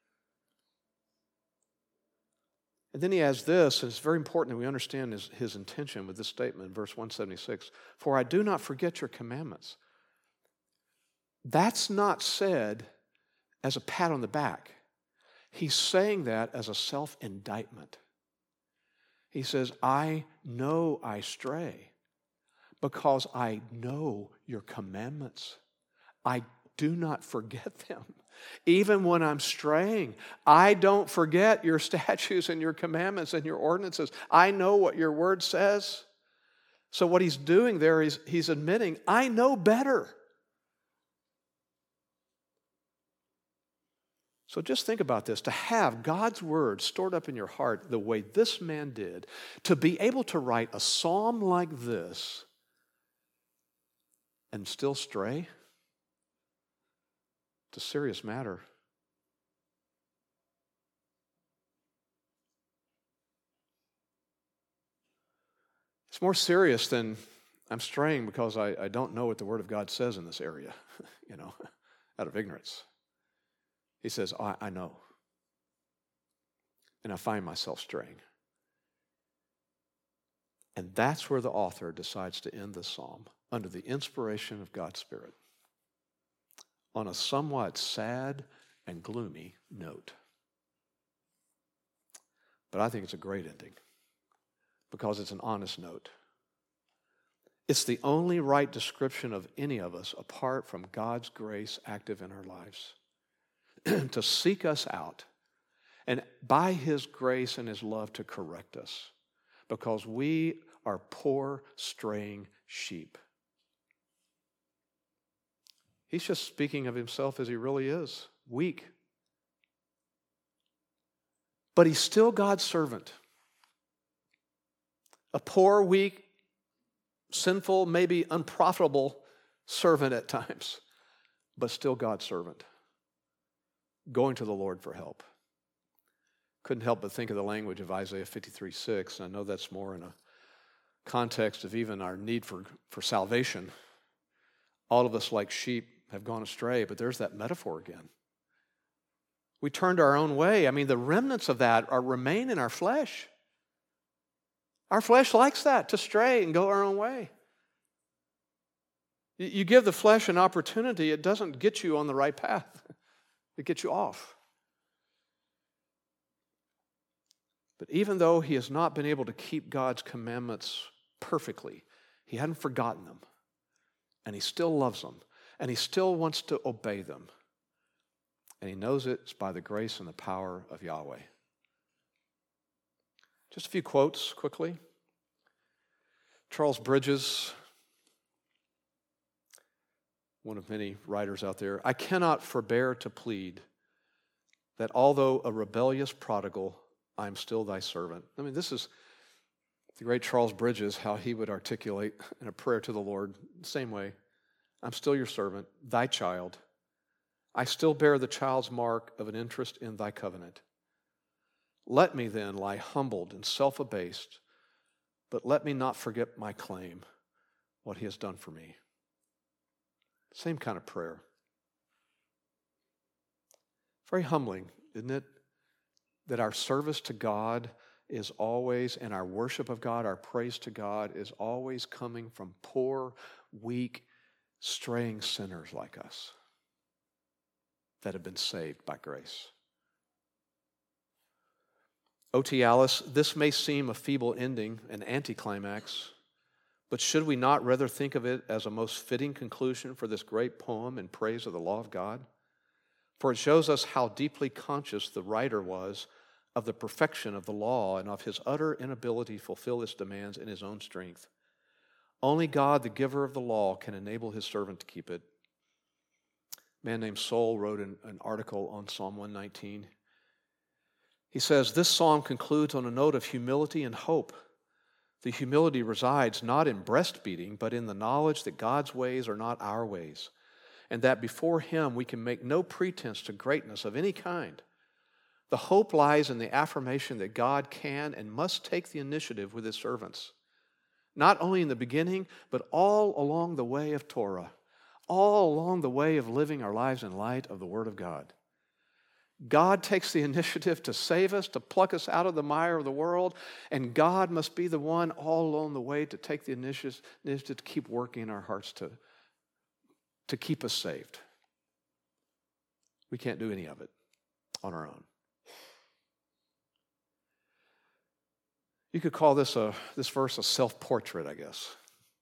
And then he has this, and it's very important that we understand his intention with this statement in verse 176. For I do not forget your commandments. That's not said as a pat on the back. He's saying that as a self-indictment. He says, I know I stray because I know your commandments. I do not forget them. Even when I'm straying, I don't forget your statutes and your commandments and your ordinances. I know what your word says. So what he's doing there is he's admitting, I know better. So just think about this, to have God's word stored up in your heart the way this man did, to be able to write a psalm like this and still stray, it's a serious matter. It's more serious than I'm straying because I don't know what the Word of God says in this area, out of ignorance. He says, I know. And I find myself straying. And that's where the author decides to end this psalm, under the inspiration of God's Spirit, on a somewhat sad and gloomy note. But I think it's a great ending. because it's an honest note. It's the only right description of any of us apart from God's grace active in our lives to seek us out and by His grace and His love to correct us because we are poor, straying sheep. He's just speaking of himself as he really is, weak. But he's still God's servant. A poor, weak, sinful, maybe unprofitable servant at times, but still God's servant, going to the Lord for help. Couldn't help but think of the language of Isaiah 53:6. I know that's more in a context of even our need for salvation. All of us like sheep have gone astray, but there's that metaphor again. We turned our own way. I mean, the remnants of that remain in our flesh. Our flesh likes that, to stray and go our own way. You give the flesh an opportunity, it doesn't get you on the right path. It gets you off. But even though he has not been able to keep God's commandments perfectly, he hadn't forgotten them. And he still loves them. And he still wants to obey them. And he knows it's by the grace and the power of Yahweh. Just a few quotes quickly. Charles Bridges, one of many writers out there, I cannot forbear to plead that although a rebellious prodigal, I am still thy servant. I mean, this is the great Charles Bridges, how he would articulate in a prayer to the Lord, the same way. I'm still your servant, thy child. I still bear the child's mark of an interest in thy covenant. Let me then lie humbled and self-abased, but let me not forget my claim, what he has done for me. Same kind of prayer. Very humbling, isn't it? That our service to God is always, and our worship of God, our praise to God is always coming from poor, weak, straying sinners like us that have been saved by grace. O.T. Alice, this may seem a feeble ending, an anticlimax, but should we not rather think of it as a most fitting conclusion for this great poem in praise of the law of God? For it shows us how deeply conscious the writer was of the perfection of the law and of his utter inability to fulfill its demands in his own strength. Only God, the giver of the law, can enable his servant to keep it. A man named Soul wrote an article on Psalm 119. He says, this psalm concludes on a note of humility and hope. The humility resides not in breastbeating, but in the knowledge that God's ways are not our ways, and that before him we can make no pretense to greatness of any kind. The hope lies in the affirmation that God can and must take the initiative with his servants, not only in the beginning, but all along the way of Torah, all along the way of living our lives in light of the Word of God. God takes the initiative to save us, to pluck us out of the mire of the world, and God must be the one all along the way to take the initiative to keep working in our hearts to keep us saved. We can't do any of it on our own. You could call this verse a self-portrait, I guess,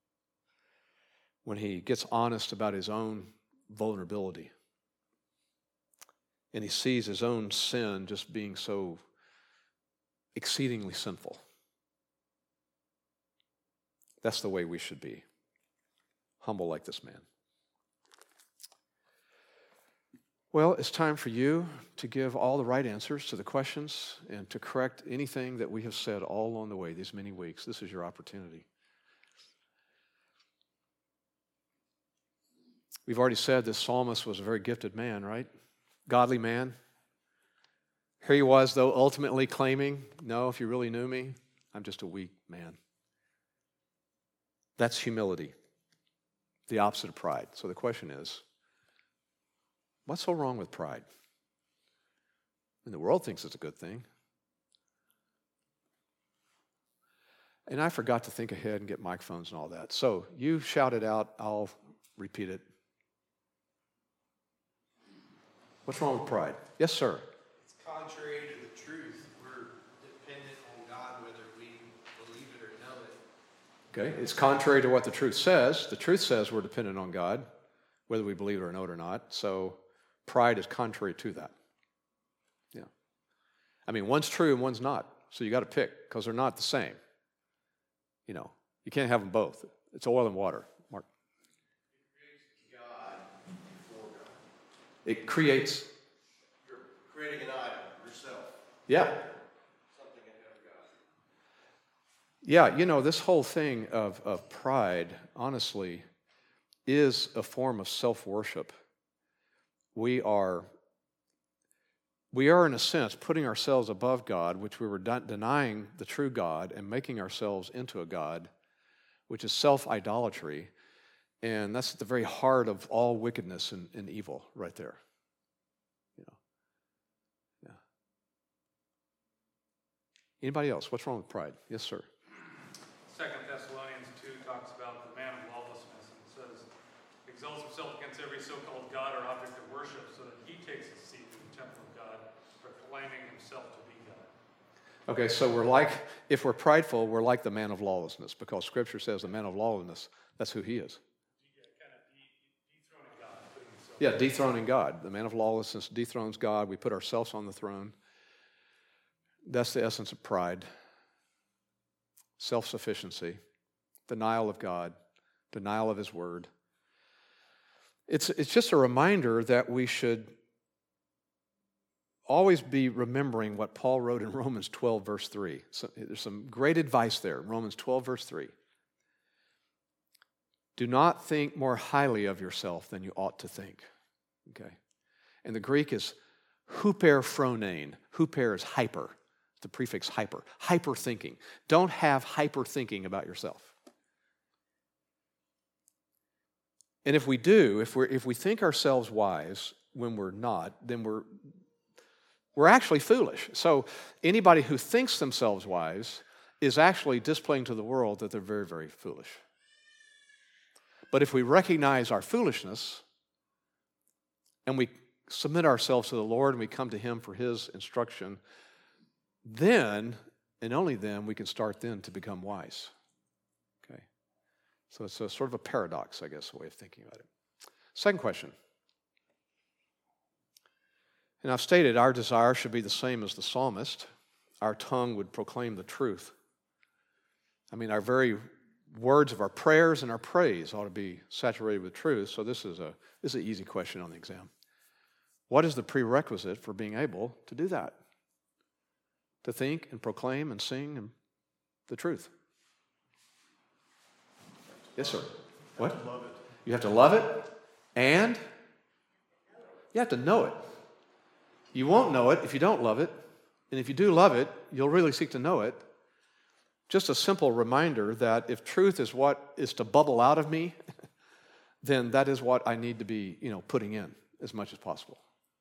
when he gets honest about his own vulnerability. And he sees his own sin just being so exceedingly sinful. That's the way we should be. Humble like this man. Well, it's time for you to give all the right answers to the questions and to correct anything that we have said all along the way these many weeks. This is your opportunity. We've already said this psalmist was a very gifted man, right? Godly man. Here he was, though, ultimately claiming, no, if you really knew me, I'm just a weak man. That's humility, the opposite of pride. So the question is, what's so wrong with pride? And the world thinks it's a good thing. And I forgot to think ahead and get microphones and all that. So you shout it out, I'll repeat it. What's wrong with pride? Yes, sir. It's contrary to the truth. We're dependent on God whether we believe it or Okay? It's contrary to what the truth says. The truth says we're dependent on God, whether we believe it or know it or not. So pride is contrary to that. Yeah. I mean, one's true and one's not. So you got to pick because they're not the same. You know, you can't have them both. It's oil and water. Mark. It creates God before God. It creates. You're creating an idol yourself. Yeah. Something ahead of God. Yeah, you know, this whole thing of pride, honestly, is a form of self-worship. We are, in a sense, putting ourselves above God, which we were denying the true God and making ourselves into a God, which is self-idolatry. And that's at the very heart of all wickedness and evil right there. You know. Yeah. Anybody else? What's wrong with pride? Yes, sir. 2 Thessalonians 2 talks about the man of lawlessness and says, exalts himself against every so-called God or object of worship so that he takes his seat in the temple of God, proclaiming himself to be God. Okay, so if we're prideful, we're like the man of lawlessness because Scripture says the man of lawlessness, that's who he is. Kind of dethroning God, putting himself. Yeah, dethroning God. The man of lawlessness dethrones God. We put ourselves on the throne. That's the essence of pride. Self-sufficiency, denial of God, denial of His Word. It's just a reminder that we should always be remembering what Paul wrote in Romans 12, verse 3. So there's some great advice there. Romans 12, verse 3. Do not think more highly of yourself than you ought to think. Okay? And the Greek is huper phronein. Huper is hyper. The prefix hyper. Hyper thinking. Don't have hyper thinking about yourself. And if we do, if we think ourselves wise when we're not, then we're actually foolish. So anybody who thinks themselves wise is actually displaying to the world that they're very, very foolish. But if we recognize our foolishness and we submit ourselves to the Lord and we come to Him for His instruction, then, and only then, we can start then to become wise. Okay? So it's a sort of a paradox, I guess, a way of thinking about it. Second question. And I've stated our desire should be the same as the psalmist. Our tongue would proclaim the truth. I mean, our very words of our prayers and our praise ought to be saturated with truth. So this is an easy question on the exam. What is the prerequisite for being able to do that? To think and proclaim and sing and the truth. Yes, sir. What? Love it. You have to love it, and you have to know it. You won't know it if you don't love it, and if you do love it, you'll really seek to know it. Just a simple reminder that if truth is what is to bubble out of me, then that is what I need to be, putting in as much as possible.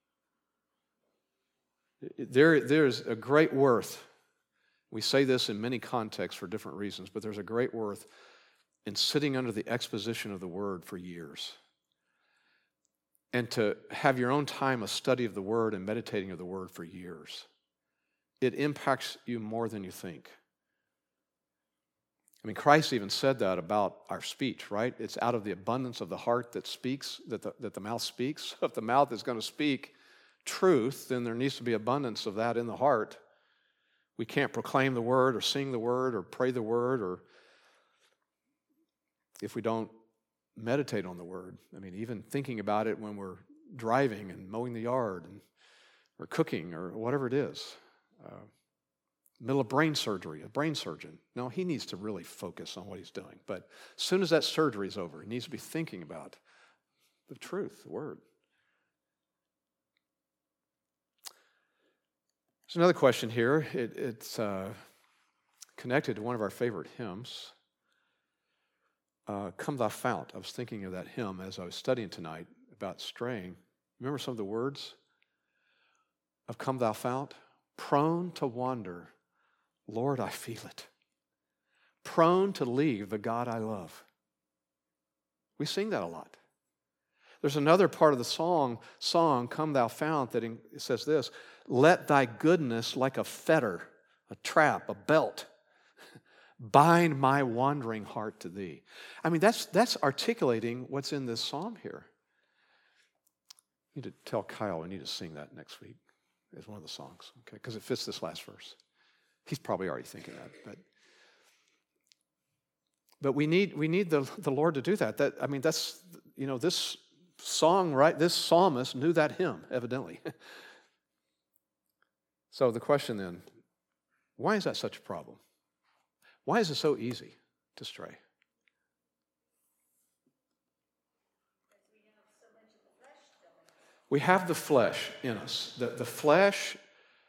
There's a great worth. We say this in many contexts for different reasons, but there's a great worth in sitting under the exposition of the Word for years. And to have your own time of study of the Word and meditating of the Word for years. It impacts you more than you think. I mean, Christ even said that about our speech, right? It's out of the abundance of the heart that speaks, that the mouth speaks. If the mouth is going to speak truth, then there needs to be abundance of that in the heart. We can't proclaim the Word or sing the Word or pray the Word or if we don't meditate on the Word. I mean, even thinking about it when we're driving and mowing the yard or cooking or whatever it is. Middle of brain surgery, a brain surgeon. No, he needs to really focus on what he's doing. But as soon as that surgery is over, he needs to be thinking about the truth, the Word. There's another question here. It's connected to one of our favorite hymns, Come Thou Fount. I was thinking of that hymn as I was studying tonight about straying. Remember some of the words of Come Thou Fount? Prone to wander, Lord, I feel it. Prone to leave the God I love. We sing that a lot. There's another part of the song, Come Thou Fount, that it says this, let thy goodness like a fetter, a trap, a belt, Bind my wandering heart to thee. I mean, that's articulating what's in this psalm here. I need to tell Kyle I need to sing that next week as one of the songs, okay? Because it fits this last verse. He's probably already thinking that, but we need the Lord to do that. That's this song, right? This psalmist knew that hymn, evidently. So the question then, why is that such a problem? Why is it so easy to stray? We have the flesh in us. The flesh,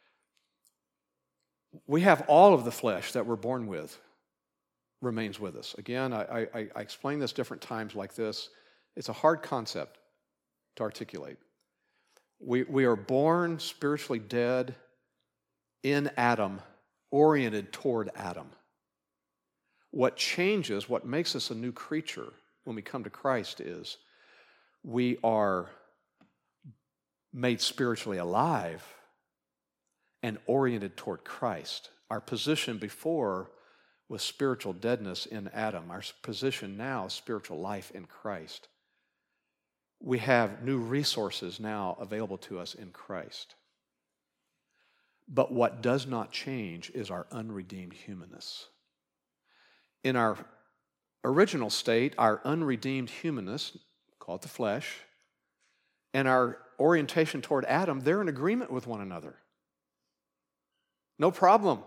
we have all of the flesh that we're born with remains with us. Again, I explain this different times like this. It's a hard concept to articulate. We are born spiritually dead in Adam, oriented toward Adam. What changes, what makes us a new creature when we come to Christ is we are made spiritually alive and oriented toward Christ. Our position before was spiritual deadness in Adam. Our position now is spiritual life in Christ. We have new resources now available to us in Christ. But what does not change is our unredeemed humanness. In our original state, our unredeemed humanness, call it the flesh, and our orientation toward Adam, they're in agreement with one another. No problem.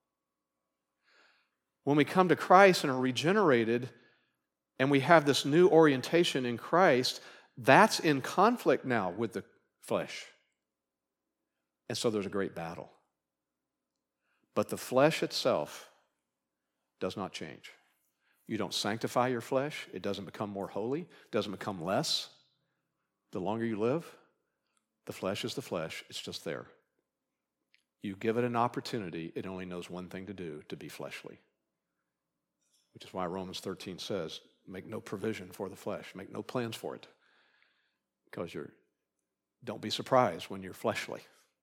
When we come to Christ and are regenerated and we have this new orientation in Christ, that's in conflict now with the flesh. And so there's a great battle. But the flesh itself does not change. You don't sanctify your flesh. It doesn't become more holy. It doesn't become less. The longer you live, the flesh is the flesh. It's just there. You give it an opportunity, it only knows one thing to do, to be fleshly. Which is why Romans 13 says, make no provision for the flesh. Make no plans for it. Because don't be surprised when you're fleshly.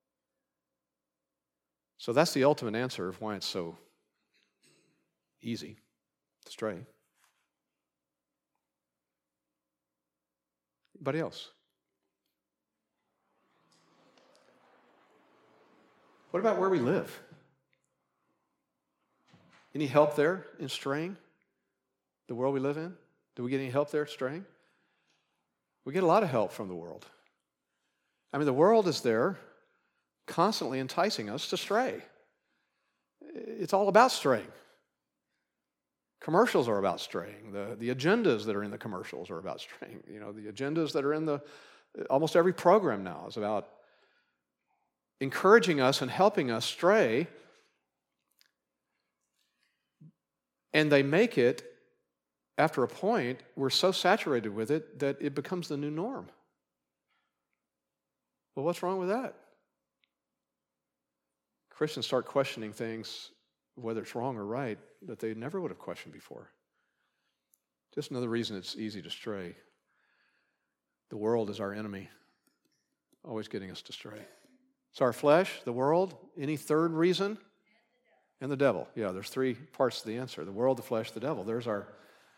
So that's the ultimate answer of why it's so easy to stray. Anybody else? What about where we live? Any help there in straying? The world we live in? Do we get any help there straying? We get a lot of help from the world. I mean, the world is there constantly enticing us to stray. It's all about straying. Commercials are about straying. The agendas that are in the commercials are about straying. The agendas that are in almost every program now is about encouraging us and helping us stray. And they make it, after a point, we're so saturated with it that it becomes the new norm. Well, what's wrong with that? Christians start questioning things, whether it's wrong or right, that they never would have questioned before. Just another reason it's easy to stray. The world is our enemy, always getting us to stray. It's our flesh, the world. Any third reason? And the devil. Yeah, there's three parts to the answer. The world, the flesh, the devil. There's our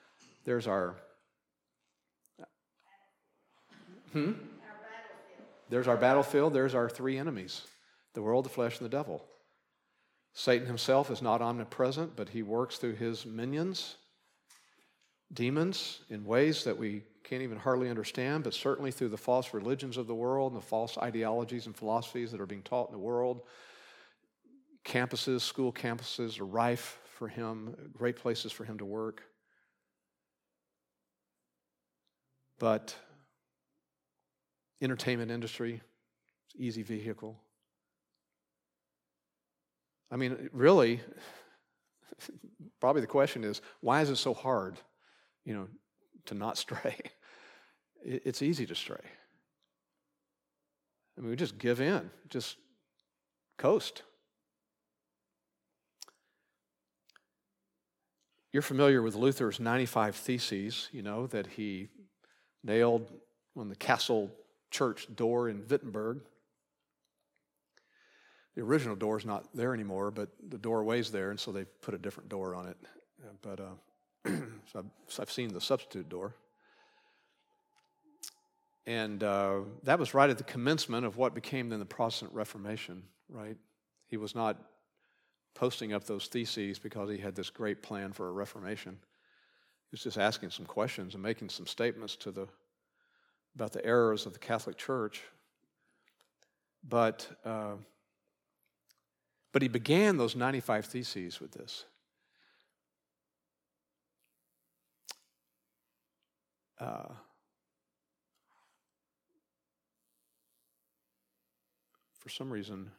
battlefield. There's our three enemies. The world, the flesh, and the devil. Satan himself is not omnipresent, but he works through his minions, demons, in ways that we can't even hardly understand, but certainly through the false religions of the world and the false ideologies and philosophies that are being taught in the world. Campuses, school campuses are rife for him, great places for him to work. But entertainment industry, easy vehicle. I mean, really, probably the question is, why is it so hard, to not stray? It's easy to stray. I mean, we just give in, just coast. You're familiar with Luther's 95 Theses, that he nailed on the castle church door in Wittenberg. The original door is not there anymore, but the doorway's there, and so they put a different door on it. But so I've seen the substitute door. And that was right at the commencement of what became then the Protestant Reformation, right? He was not posting up those theses because he had this great plan for a reformation. He was just asking some questions and making some statements about the errors of the Catholic Church. But he began those 95 theses with this. For some reason,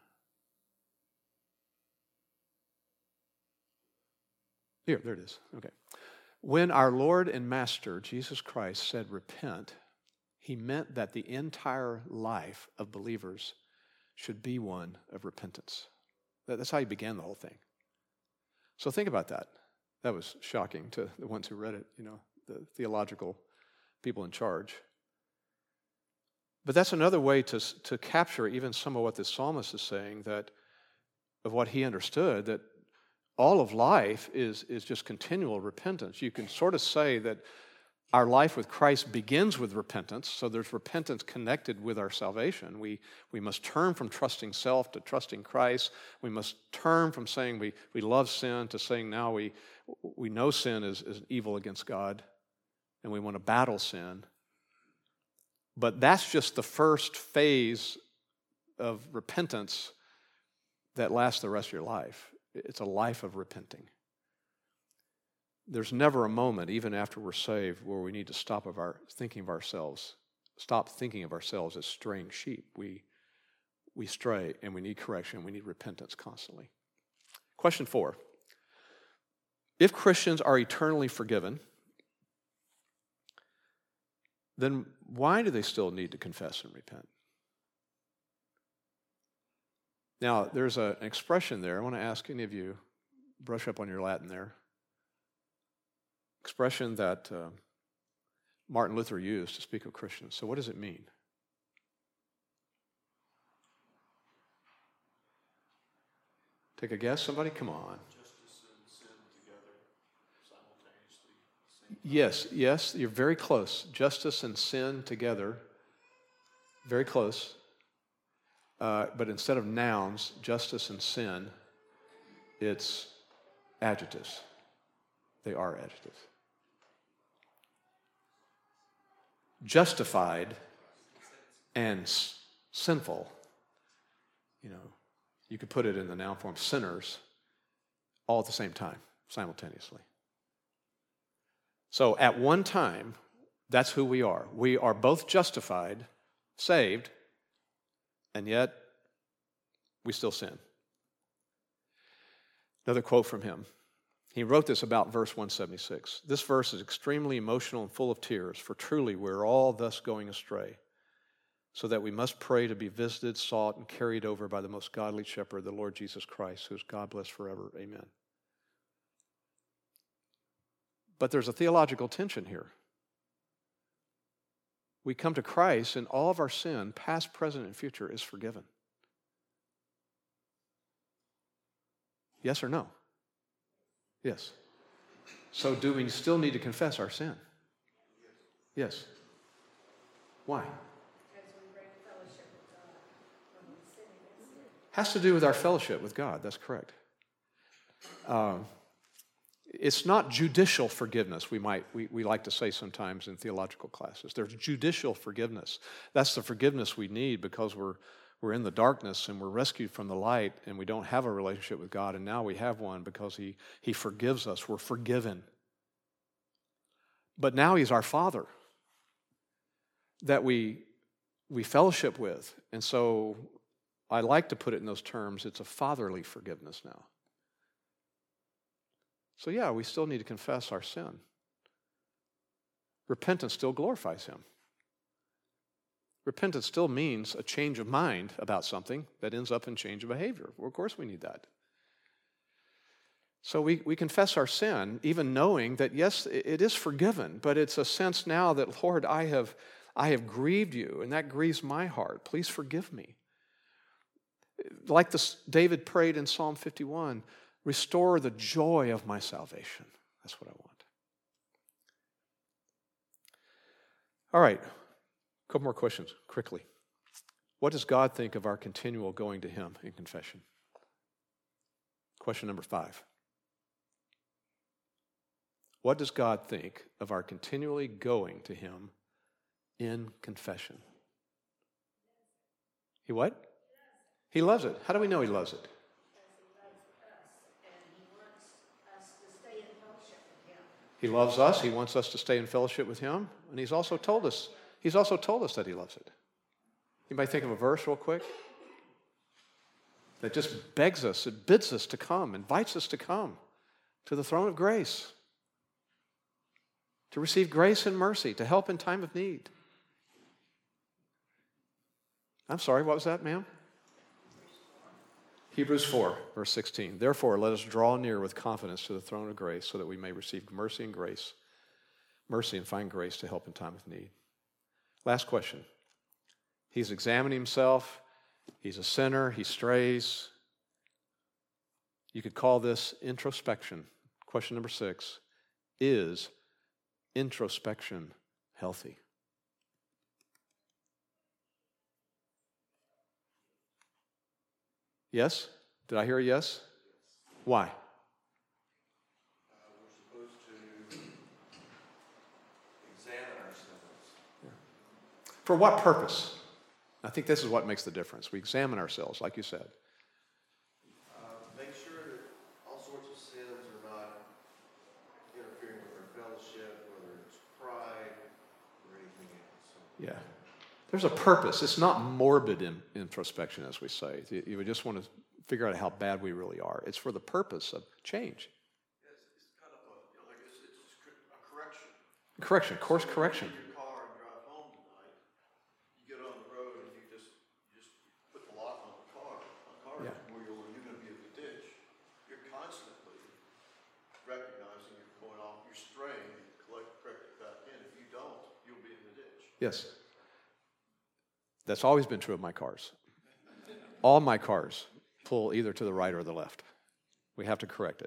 there it is. Okay. When our Lord and Master, Jesus Christ, said repent, he meant that the entire life of believers should be one of repentance. That's how he began the whole thing. So think about that. That was shocking to the ones who read it, the theological people in charge. But that's another way to capture even some of what the psalmist is saying, that of what he understood, that all of life is just continual repentance. You can sort of say that our life with Christ begins with repentance, so there's repentance connected with our salvation. We must turn from trusting self to trusting Christ. We must turn from saying we love sin to saying now we know sin is evil against God, and we want to battle sin. But that's just the first phase of repentance that lasts the rest of your life. It's a life of repenting. There's never a moment, even after we're saved, where we need to stop thinking of ourselves as straying sheep. We stray, and we need correction. We need repentance constantly. Question 4. If Christians are eternally forgiven, then why do they still need to confess and repent? Now, there's an expression there. I want to ask any of you, brush up on your Latin there. Expression that Martin Luther used to speak of Christians. So what does it mean? Take a guess, somebody? Come on. Justice and sin together simultaneously. Yes, you're very close. Justice and sin together. Very close. But instead of nouns, justice and sin, it's adjectives. They are adjectives. Justified and sinful, you could put it in the noun form, sinners, all at the same time, simultaneously. So at one time, that's who we are. We are both justified, saved, and yet we still sin. Another quote from him. He wrote this about verse 176. This verse is extremely emotional and full of tears, for truly we're all thus going astray, so that we must pray to be visited, sought, and carried over by the most godly shepherd, the Lord Jesus Christ, who is God bless forever. Amen. But there's a theological tension here. We come to Christ, and all of our sin, past, present, and future, is forgiven. Yes or no? Yes. So do we still need to confess our sin? Yes. Why? Because we break fellowship with God when we sin against Him. Has to do with our fellowship with God. That's correct. It's not judicial forgiveness, we like to say sometimes in theological classes. There's judicial forgiveness. That's the forgiveness we need because we're in the darkness and we're rescued from the light and we don't have a relationship with God, and now we have one because He forgives us. We're forgiven. But now He's our Father that we fellowship with. And so I like to put it in those terms. It's a fatherly forgiveness now. So yeah, we still need to confess our sin. Repentance still glorifies Him. Repentance still means a change of mind about something that ends up in change of behavior. Well, of course we need that. So we confess our sin, even knowing that, yes, it is forgiven, but it's a sense now that, Lord, I have grieved you, and that grieves my heart. Please forgive me. like David prayed in Psalm 51, restore the joy of my salvation. That's what I want. All right, a couple more questions quickly. What does God think of our continual going to Him in confession? Question number 5. What does God think of our continually going to Him in confession? He what? He loves it. How do we know He loves it? Because he loves us, and he wants us to stay in fellowship with him. He loves us. He wants us to stay in fellowship with Him. And He's also told us that He loves it. Anybody think of a verse real quick? That just begs us, it bids us to come, invites us to come to the throne of grace, to receive grace and mercy, to help in time of need. I'm sorry, what was that, ma'am? Hebrews 4, verse 16. Therefore, let us draw near with confidence to the throne of grace so that we may receive mercy and find grace to help in time of need. Last question. He's examining himself. He's a sinner. He strays. You could call this introspection. Question number 6. Is introspection healthy? Yes? Did I hear a yes? Why? We're supposed to examine ourselves. For what purpose? I think this is what makes the difference. We examine ourselves, like you said. Make sure that all sorts of sins are not interfering with our fellowship, whether it's pride or anything else. So Yeah. There's a purpose. It's not morbid introspection, as we say. You would just want to figure out how bad we really are. It's for the purpose of change. it's kind of it's a correction. Correction, course correction. You get in your car and drive home tonight. You get on the road and you just put the lock on the car. Yeah. Where you're going to be in the ditch. You're constantly recognizing you're going off. You're straying. Correct it back in. If you don't, you'll be in the ditch. Yes. That's always been true of my cars. All my cars pull either to the right or the left. We have to correct it.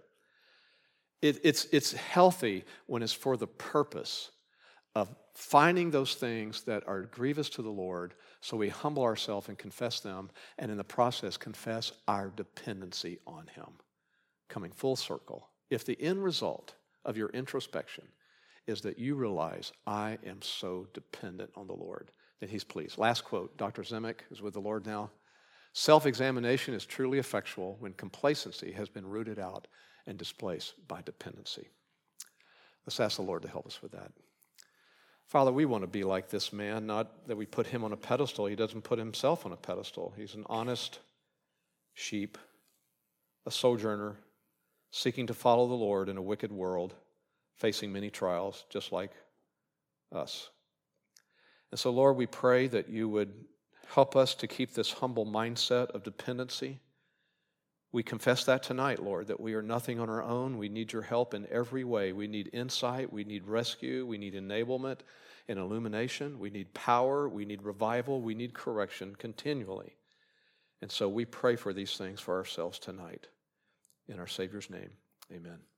It's healthy when it's for the purpose of finding those things that are grievous to the Lord, so we humble ourselves and confess them, and in the process confess our dependency on Him. Coming full circle. If the end result of your introspection is that you realize, I am so dependent on the Lord, then He's pleased. Last quote, Dr. Zemek is with the Lord now. Self-examination is truly effectual when complacency has been rooted out and displaced by dependency. Let's ask the Lord to help us with that. Father, we want to be like this man, not that we put him on a pedestal. He doesn't put himself on a pedestal. He's an honest sheep, a sojourner, seeking to follow the Lord in a wicked world, facing many trials, just like us. And so, Lord, we pray that you would help us to keep this humble mindset of dependency. We confess that tonight, Lord, that we are nothing on our own. We need your help in every way. We need insight. We need rescue. We need enablement and illumination. We need power. We need revival. We need correction continually. And so we pray for these things for ourselves tonight. In our Savior's name, amen.